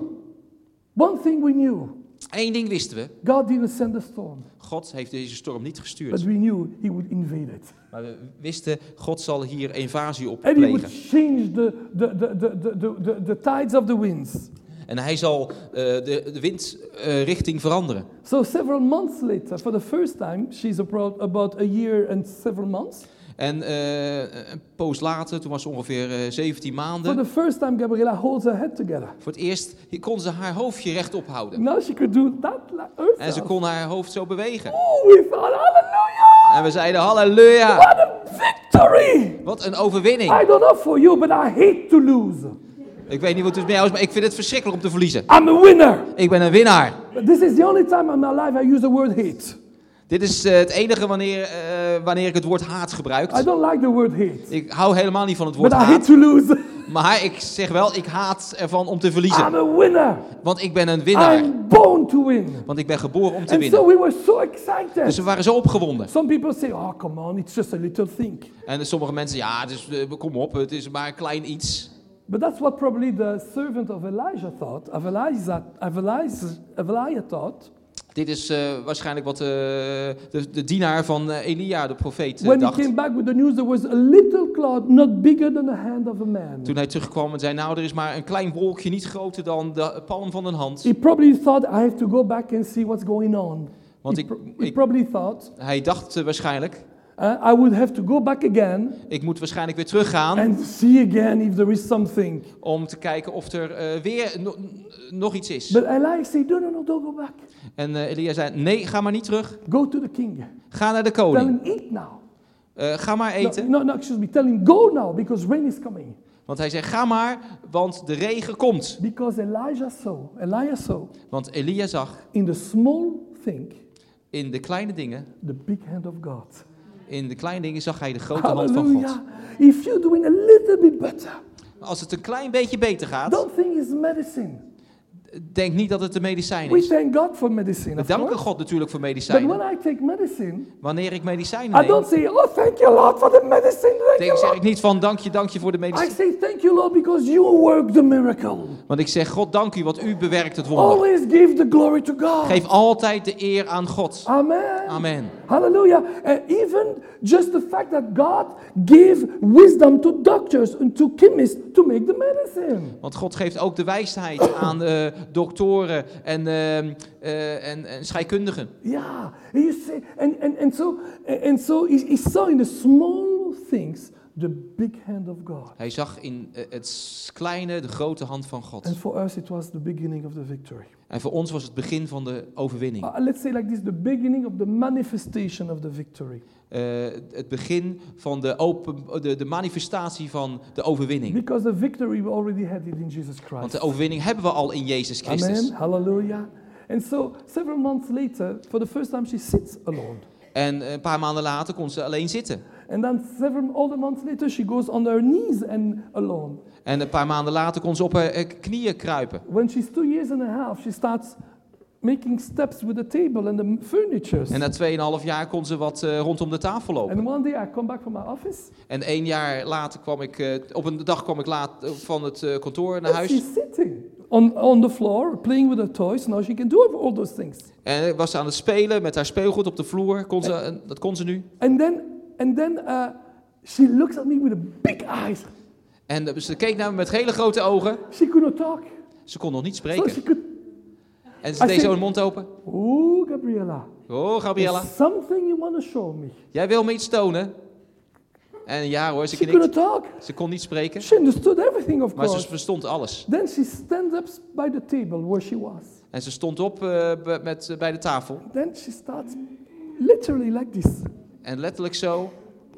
One thing we knew. Eén ding wisten we. God didn't send a storm. God heeft deze storm niet gestuurd. But we knew he would invade it. Maar we wisten, God zal hier invasie op And he would plegen. change the tides of the winds. En hij zal de windrichting veranderen. So several months later, for the first time, she's about a year and several months. En een poos later, toen was ze ongeveer 17 maanden. For the first time, Gabriela holds her head together. Voor het eerst kon ze haar hoofdje rechtop houden. Now she could do that herself. En ze kon haar hoofd zo bewegen. Oh, we thought, hallelujah! En we zeiden halleluja. What a victory! Wat een overwinning. I don't know for you, but I hate to lose. Ik weet niet wat het met jou is, maar ik vind het verschrikkelijk om te verliezen. I'm a winner. Ik ben een winnaar. But this is the only time in my life I use the word hate. Dit is het enige wanneer ik het woord haat gebruik. I don't like the word hate. Ik hou helemaal niet van het woord But I haat. hate to lose. Maar ik zeg wel, ik haat ervan om te verliezen. I'm a winner. Want ik ben een winnaar. I'm born to win. Want ik ben geboren om te And winnen. so we were so excited. Dus we waren zo opgewonden. Some people say, oh, come on, it's just a little thing. En sommige mensen, ja, dus, kom op, het is maar een klein iets. But that's what probably the servant of Elijah thought, of Elijah thought. Dit is waarschijnlijk wat de dienaar van Elia, de profeet, When dacht. he came back with the news, there was a little cloud, not bigger than the hand of a man. Toen hij terugkwam en zei, nou, er is maar een klein wolkje, niet groter dan de palm van een hand. He probably thought, I have to go back and see what's going on. Want He probably thought, hij dacht waarschijnlijk, I would have to go back again ik moet waarschijnlijk weer teruggaan. and see again if there is something. Om te kijken of er weer nog iets is. But Elijah said, no, don't go back. En Elia zei, nee, ga maar niet terug. Go to the king. Ga naar de Tell koning. him, eat now. Ga maar eten. No, excuse me. Tell him, go now, because rain is coming. Want hij zei, ga maar, want de regen komt. Because Elijah saw Want Elia zag in the small thing, in de kleine dingen, the big hand of God. in de kleine dingen zag hij de grote hand van God. Hallelujah. If you're doing a little bit better, Als het een klein beetje beter gaat, don't think it's medicine. denk niet dat het de medicijn We is. thank God for medicine, We of danken course. God natuurlijk voor But medicijnen. when I take medicine, Wanneer ik medicijnen I don't neem, say, oh, thank you, Lord, for the medicine. zeg ik niet van dank je voor de I medicijn. say, thank you, Lord, because you work the miracle. Want ik zeg, God dank u, want u bewerkt het wonder. Always give the glory to God. Geef altijd de eer aan God. Amen. Amen. Hallelujah. And even just the fact that God gave wisdom to doctors and to chemists to make the medicine. Want God geeft ook de wijsheid aan doktoren en scheikundigen. Yeah. And you say, and so he saw in the small things the big hand of God. Hij zag in het kleine de grote hand van God. And for us it was the beginning of the victory. En voor ons was het begin van de overwinning. Let's say like this, the beginning of the manifestation of the victory. Het begin van de manifestatie van de overwinning. Because the victory we already had it in Jesus Christ. Want de overwinning hebben we al in Jezus Christus. Amen. Hallelujah. And so several months later, for the first time she sits alone. En een paar maanden later kon ze alleen zitten. And then several other months later, she goes on her knees and alone. En een paar maanden later kon ze op haar knieën kruipen. When she's 2 years and a half, she starts making steps with the table and the furniture. En na 2,5 jaar kon ze wat rondom de tafel lopen. And one day I come back from my office. En 1 jaar later kwam ik, op een dag kwam ik laat van het kantoor naar And huis. she's sitting on the floor, playing with her toys. Now she can do all those things. En was ze aan het spelen met haar speelgoed op de vloer. Dat kon ze nu. And then she looks at me with a big eyes. En ze keek naar me met hele grote ogen. She could not talk. Ze kon nog niet So spreken. she could. En ze deed zo hun mond open. Oh, Gabriela. Oh, Gabriella. There's something you want to show me. Jij wil me iets tonen? En ja hoor, ze She could not knikt. talk. Ze kon niet spreken. She understood everything, of Maar course. ze verstond alles. Then she stands up by the table where she was. En ze stond op bij de tafel. Then she starts literally like this. En letterlijk zo.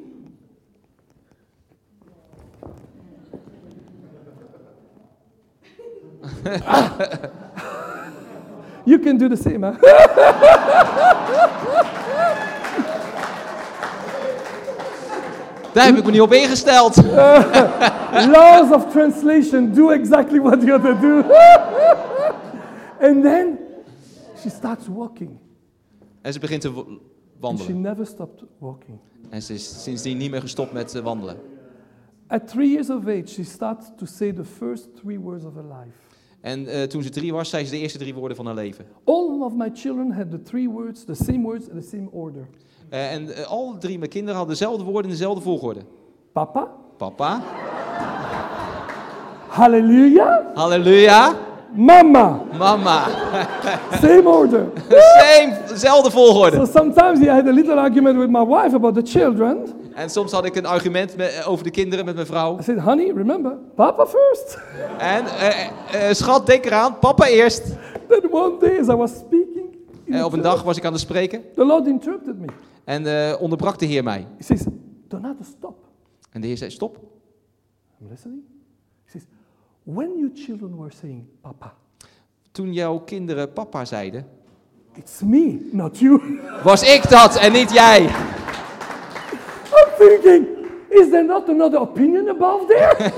You can do the same, huh? Daar heb ik me niet op ingesteld. Laws of translation, do exactly what you have to do. And then she starts walking. En ze begint te And she wandelen. never stopped walking. En ze is sindsdien niet meer gestopt met wandelen. At 3 years of age, she starts to say the first 3 words of her life. En toen ze 3 was, zei ze de eerste 3 woorden van haar leven. All of my children had the 3 words, the same words, in the same order. Alle 3 mijn kinderen hadden dezelfde woorden in dezelfde volgorde. Papa. Papa. Hallelujah. Halleluja. Mama. Mama. Same order. Dezelfde volgorde. So sometimes I had a little argument with my wife about the children. En soms had ik een argument over de kinderen met mijn vrouw. I said, honey, remember, Papa first. En schat, denk eraan, papa eerst. Then one day as I was speaking, Op een dag was ik aan het spreken. The Lord interrupted me. En onderbrak de Heer mij. He says, Donato, stop. En de Heer zei, stop. I'm listening. He says, when your children were saying, Papa. Toen jouw kinderen papa zeiden. It's me, not you. Was ik dat en niet jij. I'm thinking, is there not another opinion above there?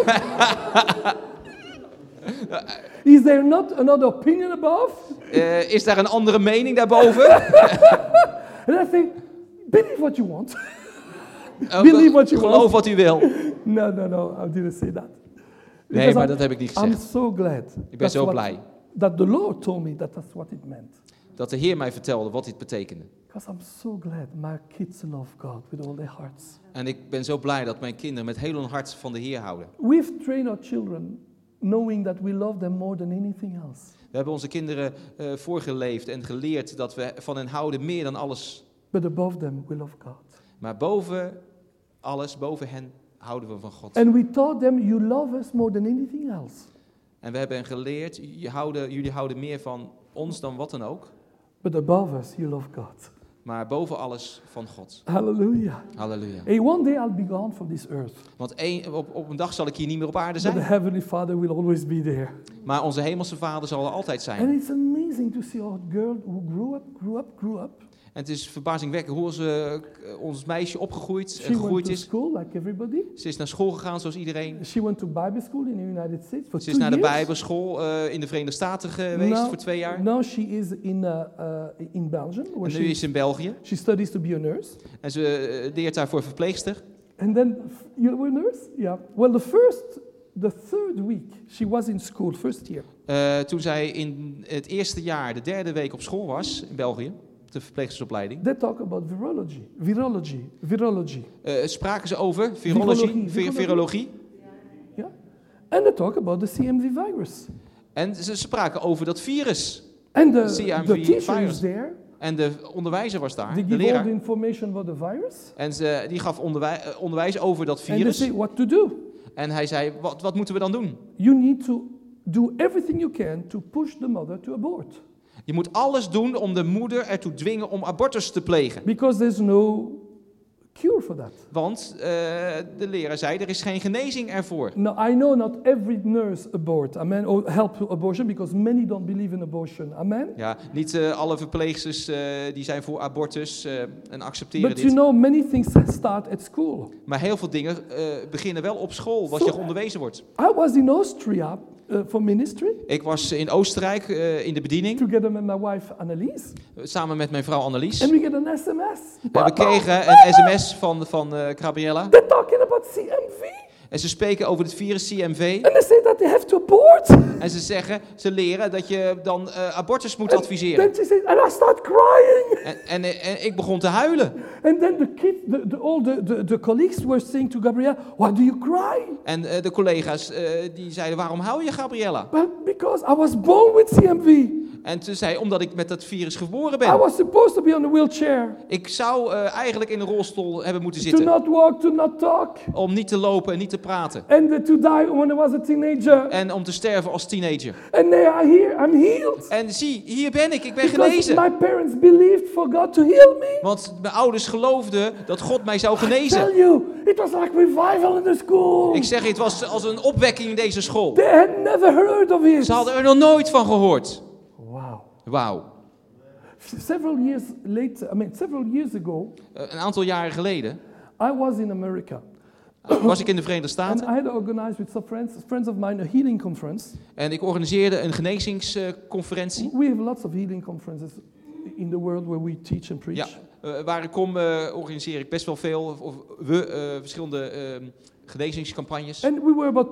Is there not another opinion above? Is daar een andere mening daarboven? And I think, believe what you want. Believe what you want. Geloof wat u wil. No, I didn't say that. Nee, maar dat heb ik niet gezegd. I'm so glad. Ik ben zo blij. That the Lord told me that that's what it meant. Dat de Heer mij vertelde wat dit betekende. Because I'm so glad my kids love God with all their hearts. En ik ben zo blij dat mijn kinderen met heel hun hart van de Heer houden. We've trained our children knowing that we love them more than anything else. We hebben onze kinderen voorgeleefd en geleerd dat we van hen houden meer dan alles. But above them we love God. Maar boven alles, boven hen houden we van God. And we taught them you love us more than anything else. En we hebben hen geleerd, jullie houden meer van ons dan wat dan ook. But above us you love God. Maar boven alles van God. Hallelujah. Halleluja. Hey, one day I'll be gone from this earth. Want op een dag zal ik hier niet meer op aarde But zijn. the Heavenly Father will always be there. Maar onze hemelse Vader zal er altijd zijn. And it's amazing to see our girl who grew up. En het is verbazingwekkend hoe ons meisje opgegroeid en gegroeid is. She went to school like everybody. Ze is naar school gegaan zoals iedereen. She went to Bible school in the United States for 2 years. Ze is naar de Bijbelschool in de Verenigde Staten geweest voor 2 jaar. Now she is in Belgium. En nu is ze in België. She studies to be a nurse. En ze leert daar voor verpleegster. And then, you were a nurse? Yeah. Well, the third week, she was in school, first year. Toen zij in het eerste jaar, de 3e week op school was in België. De verpleegstersopleiding. They talk about virology. Spraken ze over virologie? Yeah. And they talk about the CMV virus. En ze spraken over dat virus. And the teacher virus. is there. En de onderwijzer was daar, They de give leraar. all the information about the virus. En die gaf onderwijs over dat virus. And they say what to do. En hij zei, wat moeten we dan doen? You need to do everything you can to push the mother to abort. Je moet alles doen om de moeder ertoe dwingen om abortus te plegen. Because there's no cure for that. Want de leraar zei, er is geen genezing ervoor. Now, I know not every nurse abort, amen, or help to abortion, because many don't believe in abortion, amen. Ja, niet alle verpleegsters die zijn voor abortus en accepteren But dit. you know, many things start at school. Maar heel veel dingen beginnen wel op school, wat je onderwezen wordt. I was in Austria for ministry. Ik was in Oostenrijk in de bediening. Together with my wife Annelies. Samen met mijn vrouw Annelies. And we get an SMS. En we kregen een sms van Gabriella. They're talking about CMV. En ze spreken over het virus CMV. And they say that they have to abort. En ze leren dat je dan abortus moet adviseren. Then she said, and I start crying. En ik begon te huilen. And then the kids, the colleagues were saying to Gabriella, why do you cry? En de collega's die zeiden, waarom huil je, Gabriella? But because I was born with CMV. En toen zei, omdat ik met dat virus geboren I ben. was supposed to be on a wheelchair. Ik zou eigenlijk in een rolstoel hebben moeten zitten. To not walk, to not talk. Om niet te lopen en niet te praten. And to die when I was a teenager. En om te sterven als teenager. And they are here, I'm healed. En zie, hier ben ik ben Because genezen. my parents believed for God to heal me. Want mijn ouders geloofden dat God mij zou I tell genezen. you, it was like revival in the school. Ik zeg, het was als een opwekking in deze school. They had never heard of it. Ze hadden er nog nooit van gehoord. Wow. Wauw. Several years ago, Een aantal jaren geleden I was in America. was ik in de Verenigde And Staten. I had organized with some friends of mine, a healing conference. En ik organiseerde een genezingsconferentie. We have lots of healing conferences in the world where we teach and preach. Ja, waar ik kom organiseer ik best wel veel, verschillende genezingscampagnes. And we were about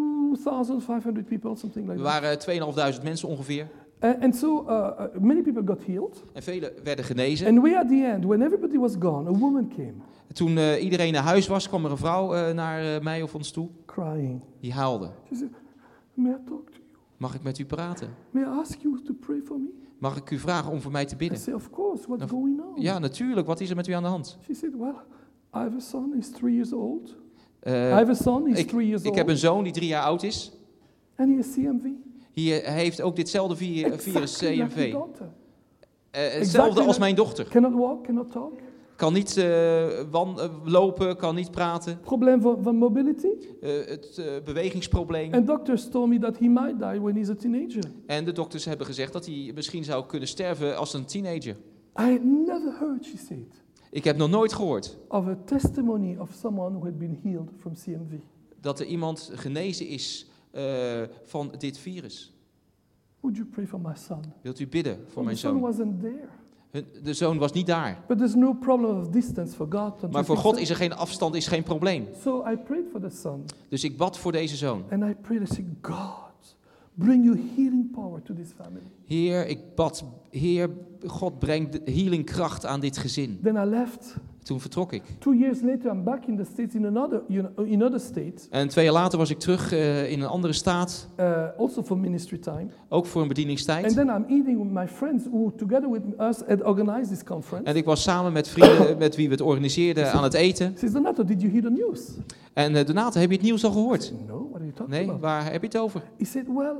2,500 people, something like We that. waren 2.500 mensen ongeveer. And so many people got healed. En velen werden genezen. And way at the end, when everybody was gone, a woman came. Toen iedereen naar huis was, kwam er een vrouw naar mij of ons toe. Crying. Die huilde. She said, may I talk to you? Mag ik met u praten? May I ask you to pray for me? Mag ik u vragen om voor mij te I bidden? said, of course, what's going on? Ja, natuurlijk. Wat is er met u aan de hand? She said, well, I have a son, he's 3 years old. I have a son, he's 3 years old. Ik heb een zoon die 3 jaar oud is. And he has CMV. Hij heeft ook ditzelfde virus CMV. Like Hetzelfde als mijn dochter. Cannot walk, cannot talk. Kan niet lopen, kan niet praten. Probleem van mobility. Het bewegingsprobleem. And doctors told me that he might die when he's a teenager. En de dokters hebben gezegd dat hij misschien zou kunnen sterven als een teenager. I had never heard, she said. Ik heb nog nooit gehoord of a testimony of someone who had been healed from CMV. Dat er iemand genezen is van dit virus. Would you pray for my son? Wilt u bidden voor mijn zoon? zoon? The son wasn't there. De zoon was niet daar. But there's no problem of distance for God. Maar voor God is er geen afstand, is geen probleem. So I prayed for the son. Dus ik bad voor deze zoon. And I prayed, I said, God, bring your healing power to this family. Heer, ik bad, Heer, God brengt de healing kracht aan dit gezin. Then I left. Toen vertrok ik. 2 years later, I'm back in the States in another state. En 2 jaar later was ik terug in een andere staat. Also for ministry time. Ook voor een bedieningstijd. And then I'm eating with my friends who together with us had organized this conference. En ik was samen met vrienden met wie we het organiseerden aan het eten. Says Donato, did you hear the news? En Donato, heb je het nieuws al gehoord? Said, no, what are you talking Nee, about? waar heb je het over? He said, well,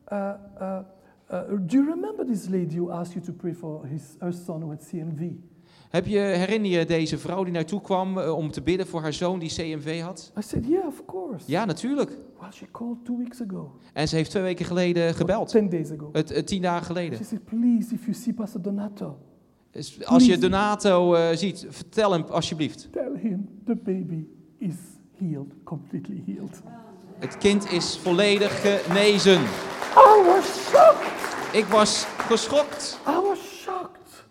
do you remember this lady who asked you to pray for her son who had CMV? Herinner je deze vrouw die naartoe kwam om te bidden voor haar zoon die CMV had? I said, yeah, of course. Ja, natuurlijk. Well, she called 2 weeks ago. En ze heeft 2 weken geleden gebeld. 10 days ago. 10 dagen geleden. She said, please, if you see Pastor Donato. Dus als je Donato ziet, vertel hem alsjeblieft. Tell him the baby is healed, completely healed. Het kind is volledig genezen. I was shocked. Ik was geschokt. I was shocked.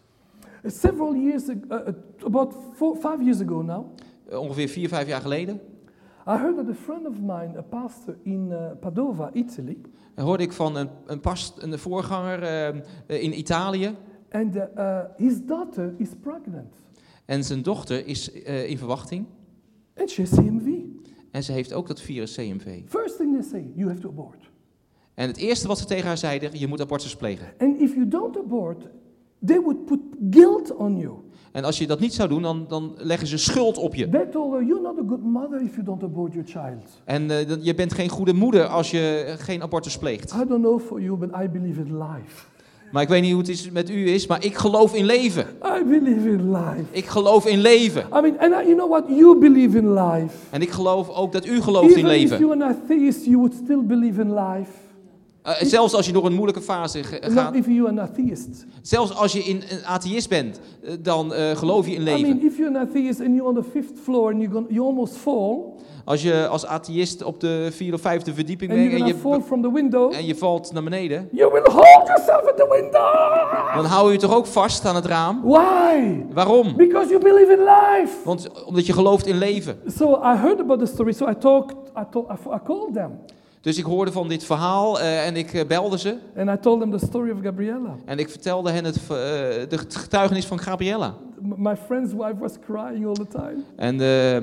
Several years ago, about 5 years ago now. Ongeveer 4, 5 jaar geleden. I heard that a friend of mine, a pastor in Padova, Italy. Hoorde ik van een voorganger in Italië. And his daughter is pregnant. En zijn dochter is in verwachting. And she has CMV. En ze heeft ook dat virus CMV. First thing they say, you have to abort. En het eerste wat ze tegen haar zeiden, je moet abortus plegen. And if you don't abort, they would put guilt on you. En als je dat niet zou doen, dan leggen ze schuld op je. They told her, you're not a good mother if you don't abort your child. En je bent geen goede moeder als je geen abortus pleegt. I don't know for you, but I believe in life. Maar ik weet niet hoe het met u is, maar ik geloof in leven. I believe in life. Ik geloof in leven. I mean, and you know what? You believe in life. En ik geloof ook dat u gelooft in leven. Even if you're an atheist, you would still believe in life. Zelfs als je door een moeilijke fase gaat. Not if you're an atheist. Zelfs als je een atheïst bent, dan geloof je in leven. I mean, if you're an atheist and you're on the 5th floor and you almost fall. Als je als atheïst op de 4e of 5e verdieping bent en je valt naar beneden. You will hold yourself at the window. Dan hou je toch ook vast aan het raam. Why? Waarom? Because you believe in life. Want omdat je gelooft in leven. So I heard about the story, so I called them. Dus ik hoorde van dit verhaal en ik belde ze. And I told them the story of Gabriella. En ik vertelde hen de getuigenis van Gabriella. My friend's wife was crying all the time. En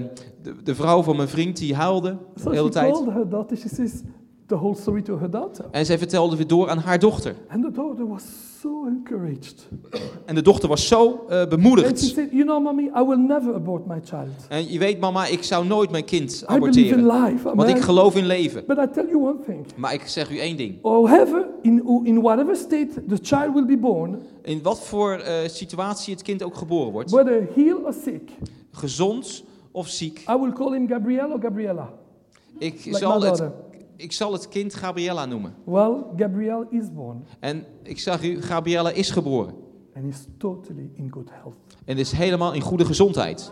de vrouw van mijn vriend die huilde de hele tijd. So she told her daughter, she says the whole story to her daughter. En zij vertelde weer door aan haar dochter. And the daughter was so encouraged. En de dochter was zo bemoedigd. And she said, you know, mommy, I will never abort my child. En je weet, mama, ik zou nooit mijn kind aborteren. I believe in life, want ik geloof in leven. But I tell you one thing. Maar ik zeg u één ding. However, in whatever state the child will be born. In wat voor situatie het kind ook geboren wordt. Whether healed or sick. Gezond of ziek. I will call him Gabriel or Gabriella. Ik zal het kind Gabriella noemen. Well, Gabriel is born. En ik zeg u, Gabriella is geboren. And is totally in good health. En is helemaal in goede gezondheid.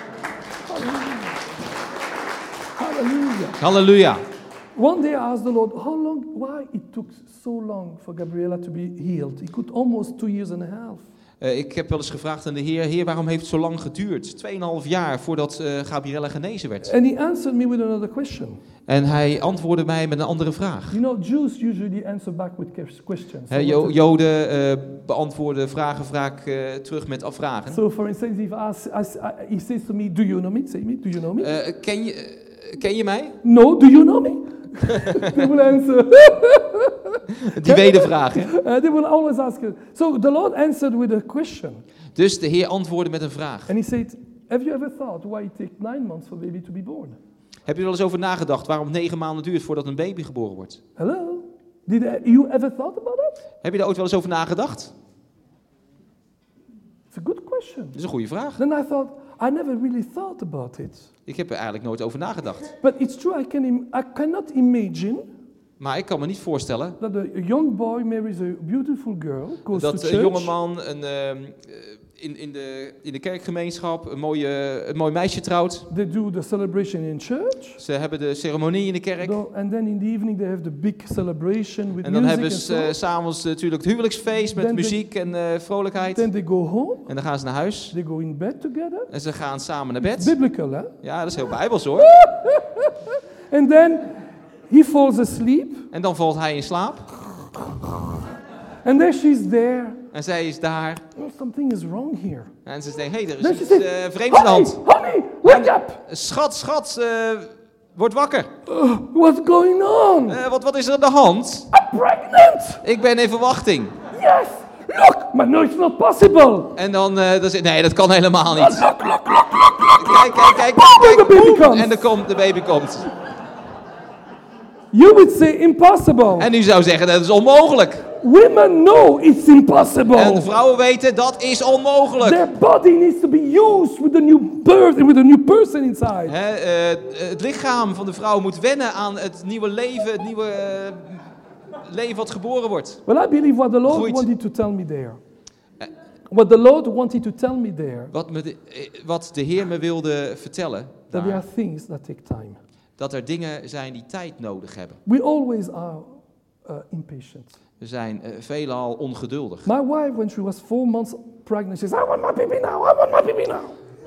Halleluja. Halleluja. One day I asked the Lord, why it took so long for Gabriella to be healed? It could almost 2 years and a half. Ik heb wel eens gevraagd aan de Heer, waarom heeft het zo lang geduurd? 2,5 jaar voordat Gabriella genezen werd. And he answered me with another question. En hij antwoordde mij met een andere vraag. You know, Jews usually answer back with questions. Joden beantwoorden vragen vaak terug met afvragen. So for instance, if he says to me, do you know me? Say me, do you know me? Ken je mij? No, do you know me? They will answer. Die wedervragen. They will always ask. So the Lord answered with a question. Dus de Heer antwoordde met een vraag. And he said, Have you ever thought why it takes 9 months for a baby to be born? Heb je er wel eens over nagedacht waarom het 9 maanden duurt voordat een baby geboren wordt? Hello? Did you ever thought about it? Heb je daar ooit wel eens over nagedacht? It's a good question. Dat is een goede vraag. Then I thought, I never really thought about it. Ik heb er eigenlijk nooit over nagedacht. But it's true, I cannot imagine Maar ik kan me niet voorstellen that a young boy marries a beautiful girl, goes to dat church. een jongeman in de kerkgemeenschap een mooi meisje trouwt. They do the celebration in church. Ze hebben de ceremonie in de kerk. And then in the evening they have the big celebration with en dan music hebben ze s'avonds natuurlijk het huwelijksfeest met muziek en vrolijkheid. Then they go home. En dan gaan ze naar huis. They go in bed together. En ze gaan samen naar bed. It's biblical, hè? Ja, dat is heel bijbels hoor. And then he falls asleep. En dan valt hij in slaap. And then she's there. En zij is daar. Oh, something is wrong here. En ze denkt, er is iets vreemds aan de hand. Honey, wake up! Schat, word wakker. What's going on? Wat is er aan de hand? I'm pregnant! Ik ben in verwachting. Yes! Look! But no, it's not possible! En dan zegt nee, dat kan helemaal niet. Look. Kijk. The baby comes. En de baby komt. You would say impossible. En u zou zeggen, dat is onmogelijk. Women know it's impossible. En de vrouwen weten, dat is onmogelijk. Their body needs to be used with a new birth and with a new person inside. Het lichaam van de vrouw moet wennen aan het nieuwe leven, het nieuwe leven wat geboren wordt. Well, I believe what the Lord wanted to tell me there. What the Lord wanted to tell me there. Wat de Heer me wilde vertellen. That there are things that take time. Dat er dingen zijn die tijd nodig hebben. We always are impatient. We zijn veelal ongeduldig. My wife, when she was 4 months pregnant, she said, I want my baby now, I want my baby now.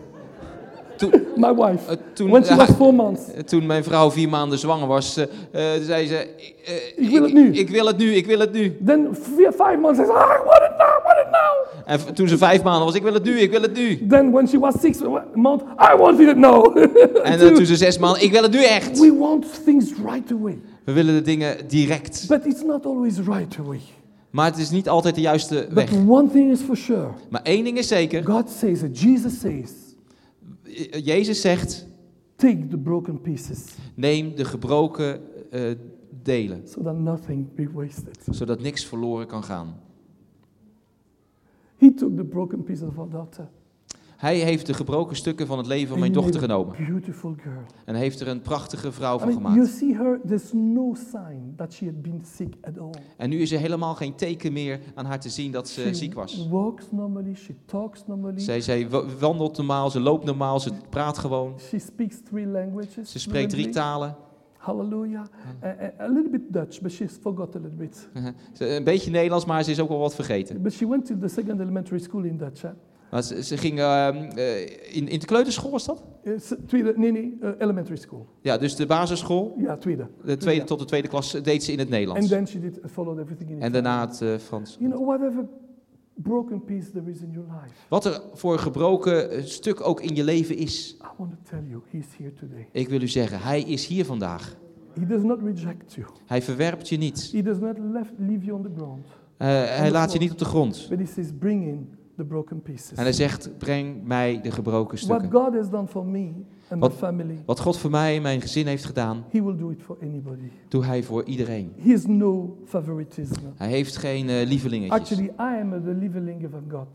My wife, when she was 4 months. Toen mijn vrouw 4 maanden zwanger was, zei ze, ik wil het nu. Ik wil het nu. Then 5 months, she said, I want it now, En toen ze 5 maanden was, ik wil het nu. Then when she was 6 months, I want it now. En toen ze 6 maanden, ik wil het nu echt. We want things right away. We willen de dingen direct. But it's not always right away. Maar het is niet altijd de juiste weg. But one thing is for sure. Maar één ding is zeker. God says it. Jesus says. Jezus zegt. Take the broken pieces. Neem de gebroken delen. So that nothing be wasted. Zodat niks verloren kan gaan. He took the broken pieces of our daughter. Hij heeft de gebroken stukken van het leven van mijn dochter genomen. Beautiful girl. En heeft er een prachtige vrouw van gemaakt. You see her, there's no sign that she had been sick at all. En nu is er helemaal geen teken meer aan haar te zien dat ze ziek was. She walks normally, she talks normally. Zij wandelt normaal, ze loopt normaal, ze praat gewoon. She speaks 3 languages. Ze spreekt 3 talen. Hallelujah. A little bit Dutch, but she's forgot a little bit. Een beetje Nederlands, maar ze is ook wel wat vergeten. But she went to the second elementary school in Dutch. Maar ze ging in de kleuterschool, was dat? Elementary school. Ja, dus de basisschool. Ja, tweede. De tweede tot de tweede klas deed ze in het Nederlands. And then she did followed everything in en daarna het Frans. You know, whatever broken piece there is in your life. Wat er voor gebroken stuk ook in je leven is. I want to tell you, he's here today. Ik wil u zeggen, hij is hier vandaag. He does not reject you. Hij verwerpt je niet. He does not leave you on the ground. Hij laat je niet op de grond. But he says, bring in the broken pieces. En hij zegt, breng mij de gebroken stukken. What God has done for me and my family. Wat God voor mij en mijn gezin heeft gedaan. He will do it for anybody. Doe hij voor iedereen. He has no favoritism. Hij heeft geen lievelingetjes. Actually, I am the lieveling of God.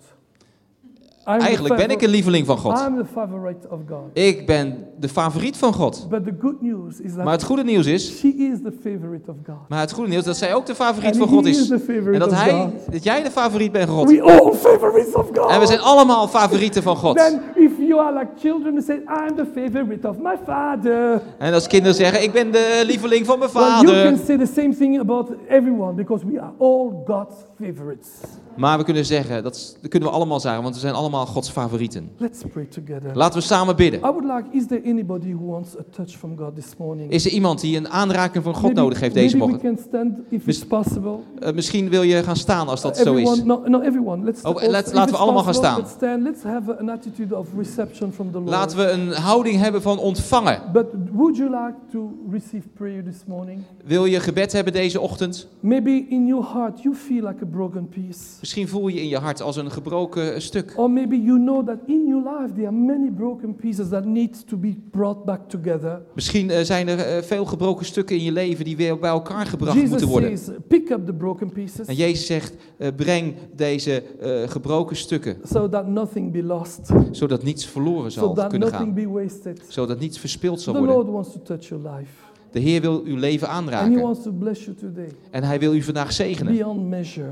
Eigenlijk ben ik een lieveling van God. I'm the favorite of God. Ik ben de favoriet van God. But the good news is that maar het goede nieuws is. She is the favorite of God. Maar het goede nieuws is dat zij ook de favoriet van God is. En dat jij de favoriet bent van God. We all favorites of God. En we zijn allemaal favorieten van God. Then if you are like children who say I'm the favorite of my father. En als kinderen zeggen ik ben de lieveling van mijn vader. Well, you can say the same thing about everyone because we are all God's favorites. Maar we kunnen zeggen, dat kunnen we allemaal zeggen, want we zijn allemaal Gods favorieten. Let's pray together. Laten we samen bidden. I would like, is there anybody who wants a touch from God this morning? Is er iemand die een aanraking van God nodig heeft deze morgen? Maybe we can stand if it's possible. Misschien wil je gaan staan als dat zo is. No, everyone. Laten we allemaal gaan staan. Let's have an attitude of reception from the Lord. Laten we een houding hebben van ontvangen. But would you like to receive prayer this morning? Wil je gebed hebben deze ochtend? Maybe in your heart you feel like a broken piece. Misschien voel je in je hart als een gebroken stuk. Or maybe you know that in your life there are many broken pieces that need to be brought back together. Misschien zijn er veel gebroken stukken in je leven die weer bij elkaar gebracht moeten worden. Jesus says, pick up the broken pieces. En Jezus zegt, breng deze gebroken stukken. So that nothing be lost. Zodat niets verloren zal kunnen gaan. Be wasted. Zodat niets verspild zal The worden. Lord wants to touch your life. De Heer wil uw leven aanraken. And he wants to bless you today. En hij wil u vandaag zegenen. Beyond measure.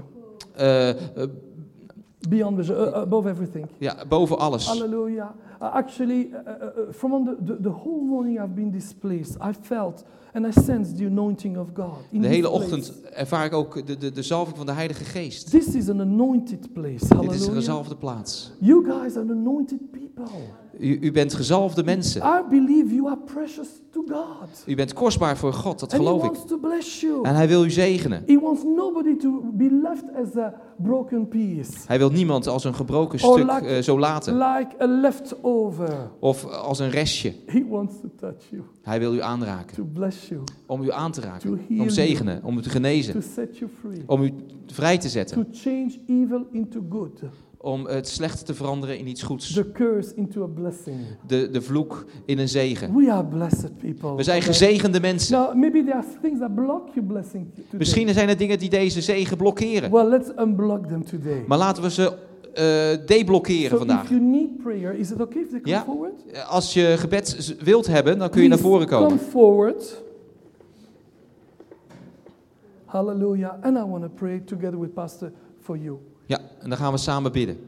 Beyond measure, above everything. Ja, boven alles. Hallelujah. Actually, from the whole morning I've been this place. I felt and I sensed the anointing of God. De hele ochtend ervaar ik ook de zalving van de Heilige Geest. This is an anointed place. Hallelujah. Dit is een gezalfde plaats. You guys are anointed people. U bent gezalfde mensen. I believe you are precious to God. U bent kostbaar voor God, dat And geloof he ik. wants to bless you. En hij wil u zegenen. He wants nobody to be left as a broken piece. Hij wil niemand als een gebroken stuk zo laten. Like a leftover. Of als een restje. He wants to touch you. Hij wil u aanraken. To bless you. Om u aan te raken. To heal om zegenen. Om u te genezen. To set you free. Om u vrij te zetten. To change evil into good. Om het slechte te veranderen in iets goeds. The curse into a blessing. De vloek in een zegen. We are blessed people. We zijn gezegende mensen. Now, maybe there are things that block your blessing today. Misschien zijn er dingen die deze zegen blokkeren. Well, let's unblock them today. Maar laten we ze deblokkeren vandaag. If you need prayer, is it okay if they come forward? Als je gebed wilt hebben, dan kun je naar voren komen. Come forward. Hallelujah. And I want to pray together with Pastor for you. Ja, en dan gaan we samen bidden.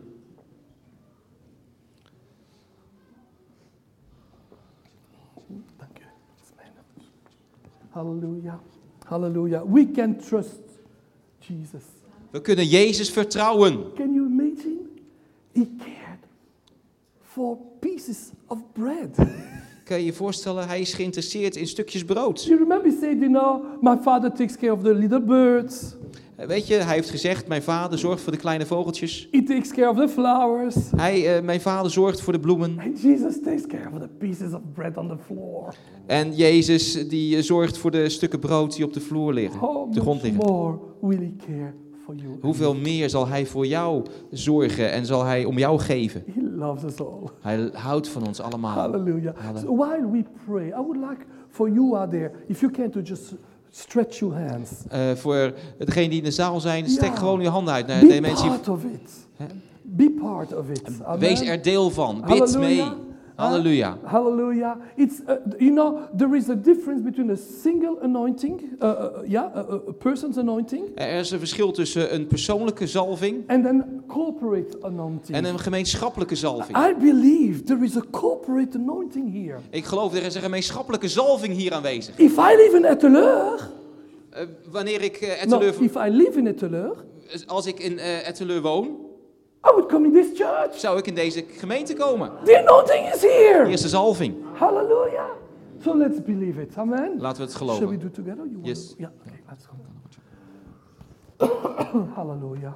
Dank u. Hallelujah. Hallelujah. We can trust Jesus. We kunnen Jezus vertrouwen. Can you imagine? He cared for pieces of bread. Kan je je voorstellen, hij is geïnteresseerd in stukjes brood. You remember he said, my father takes care of the little birds. Weet je, hij heeft gezegd, mijn vader zorgt voor de kleine vogeltjes. He takes care of the flowers. Mijn vader zorgt voor de bloemen. And Jesus takes care of the pieces of bread on the floor. En Jezus die zorgt voor de stukken brood die op de vloer liggen, op de grond liggen. More will he care for you. Hoeveel meer zal hij voor jou zorgen en zal hij om jou geven? He loves us all. Hij houdt van ons allemaal. Hallelujah. So while we pray, I would like for you out there, if you can, to just stretch your hands. Voor degenen die in de zaal zijn, strek gewoon je handen uit naar de mensen. Be part of it. Be part of it. Amen. Wees er deel van. Bid mee. Halleluja. Hallelujah. It's there is a difference between a single anointing, a person's anointing. Er is een verschil tussen een persoonlijke zalving and then corporate anointing. En een gemeenschappelijke zalving. I believe there is a corporate anointing here. Ik geloof er is een gemeenschappelijke zalving hier aanwezig. If I live in Etteleur, wanneer ik Etteleur. If I live in Etteleur, als ik in Etteleur woon. I would come in this church. Zou ik in deze gemeente komen? The anointing is here. Hier is de zalving. Hallelujah. So let's believe it. Amen. Laten we het geloven. Shall we do together? Yes. Yeah. Okay, let's go. Hallelujah.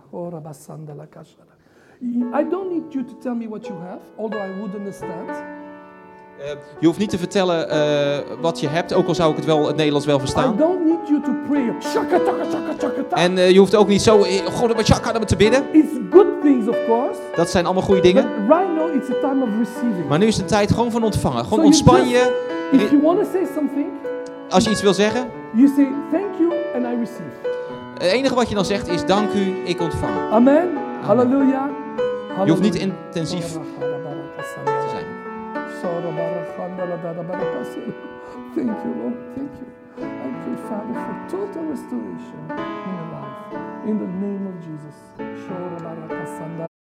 I don't need you to tell me what you have, although I would understand. Je hoeft niet te vertellen wat je hebt, ook al zou ik het Nederlands wel verstaan. I don't need you to pray. Shaka, taka, shaka, shaka, taka. En je hoeft ook niet zo te bidden. It's good things, of course. Dat zijn allemaal goede dingen. But right now it's a time of receiving. Maar nu is het tijd gewoon van ontvangen. Gewoon ontspan je. If you want to say something, als je iets wil zeggen, you say thank you and I receive. Het enige wat je dan zegt is dank u, ik ontvang. Amen. Hallelujah. Je hoeft niet intensief te zijn. Thank you, Lord. Thank you. I pray, Father, for total restoration in your life. In the name of Jesus.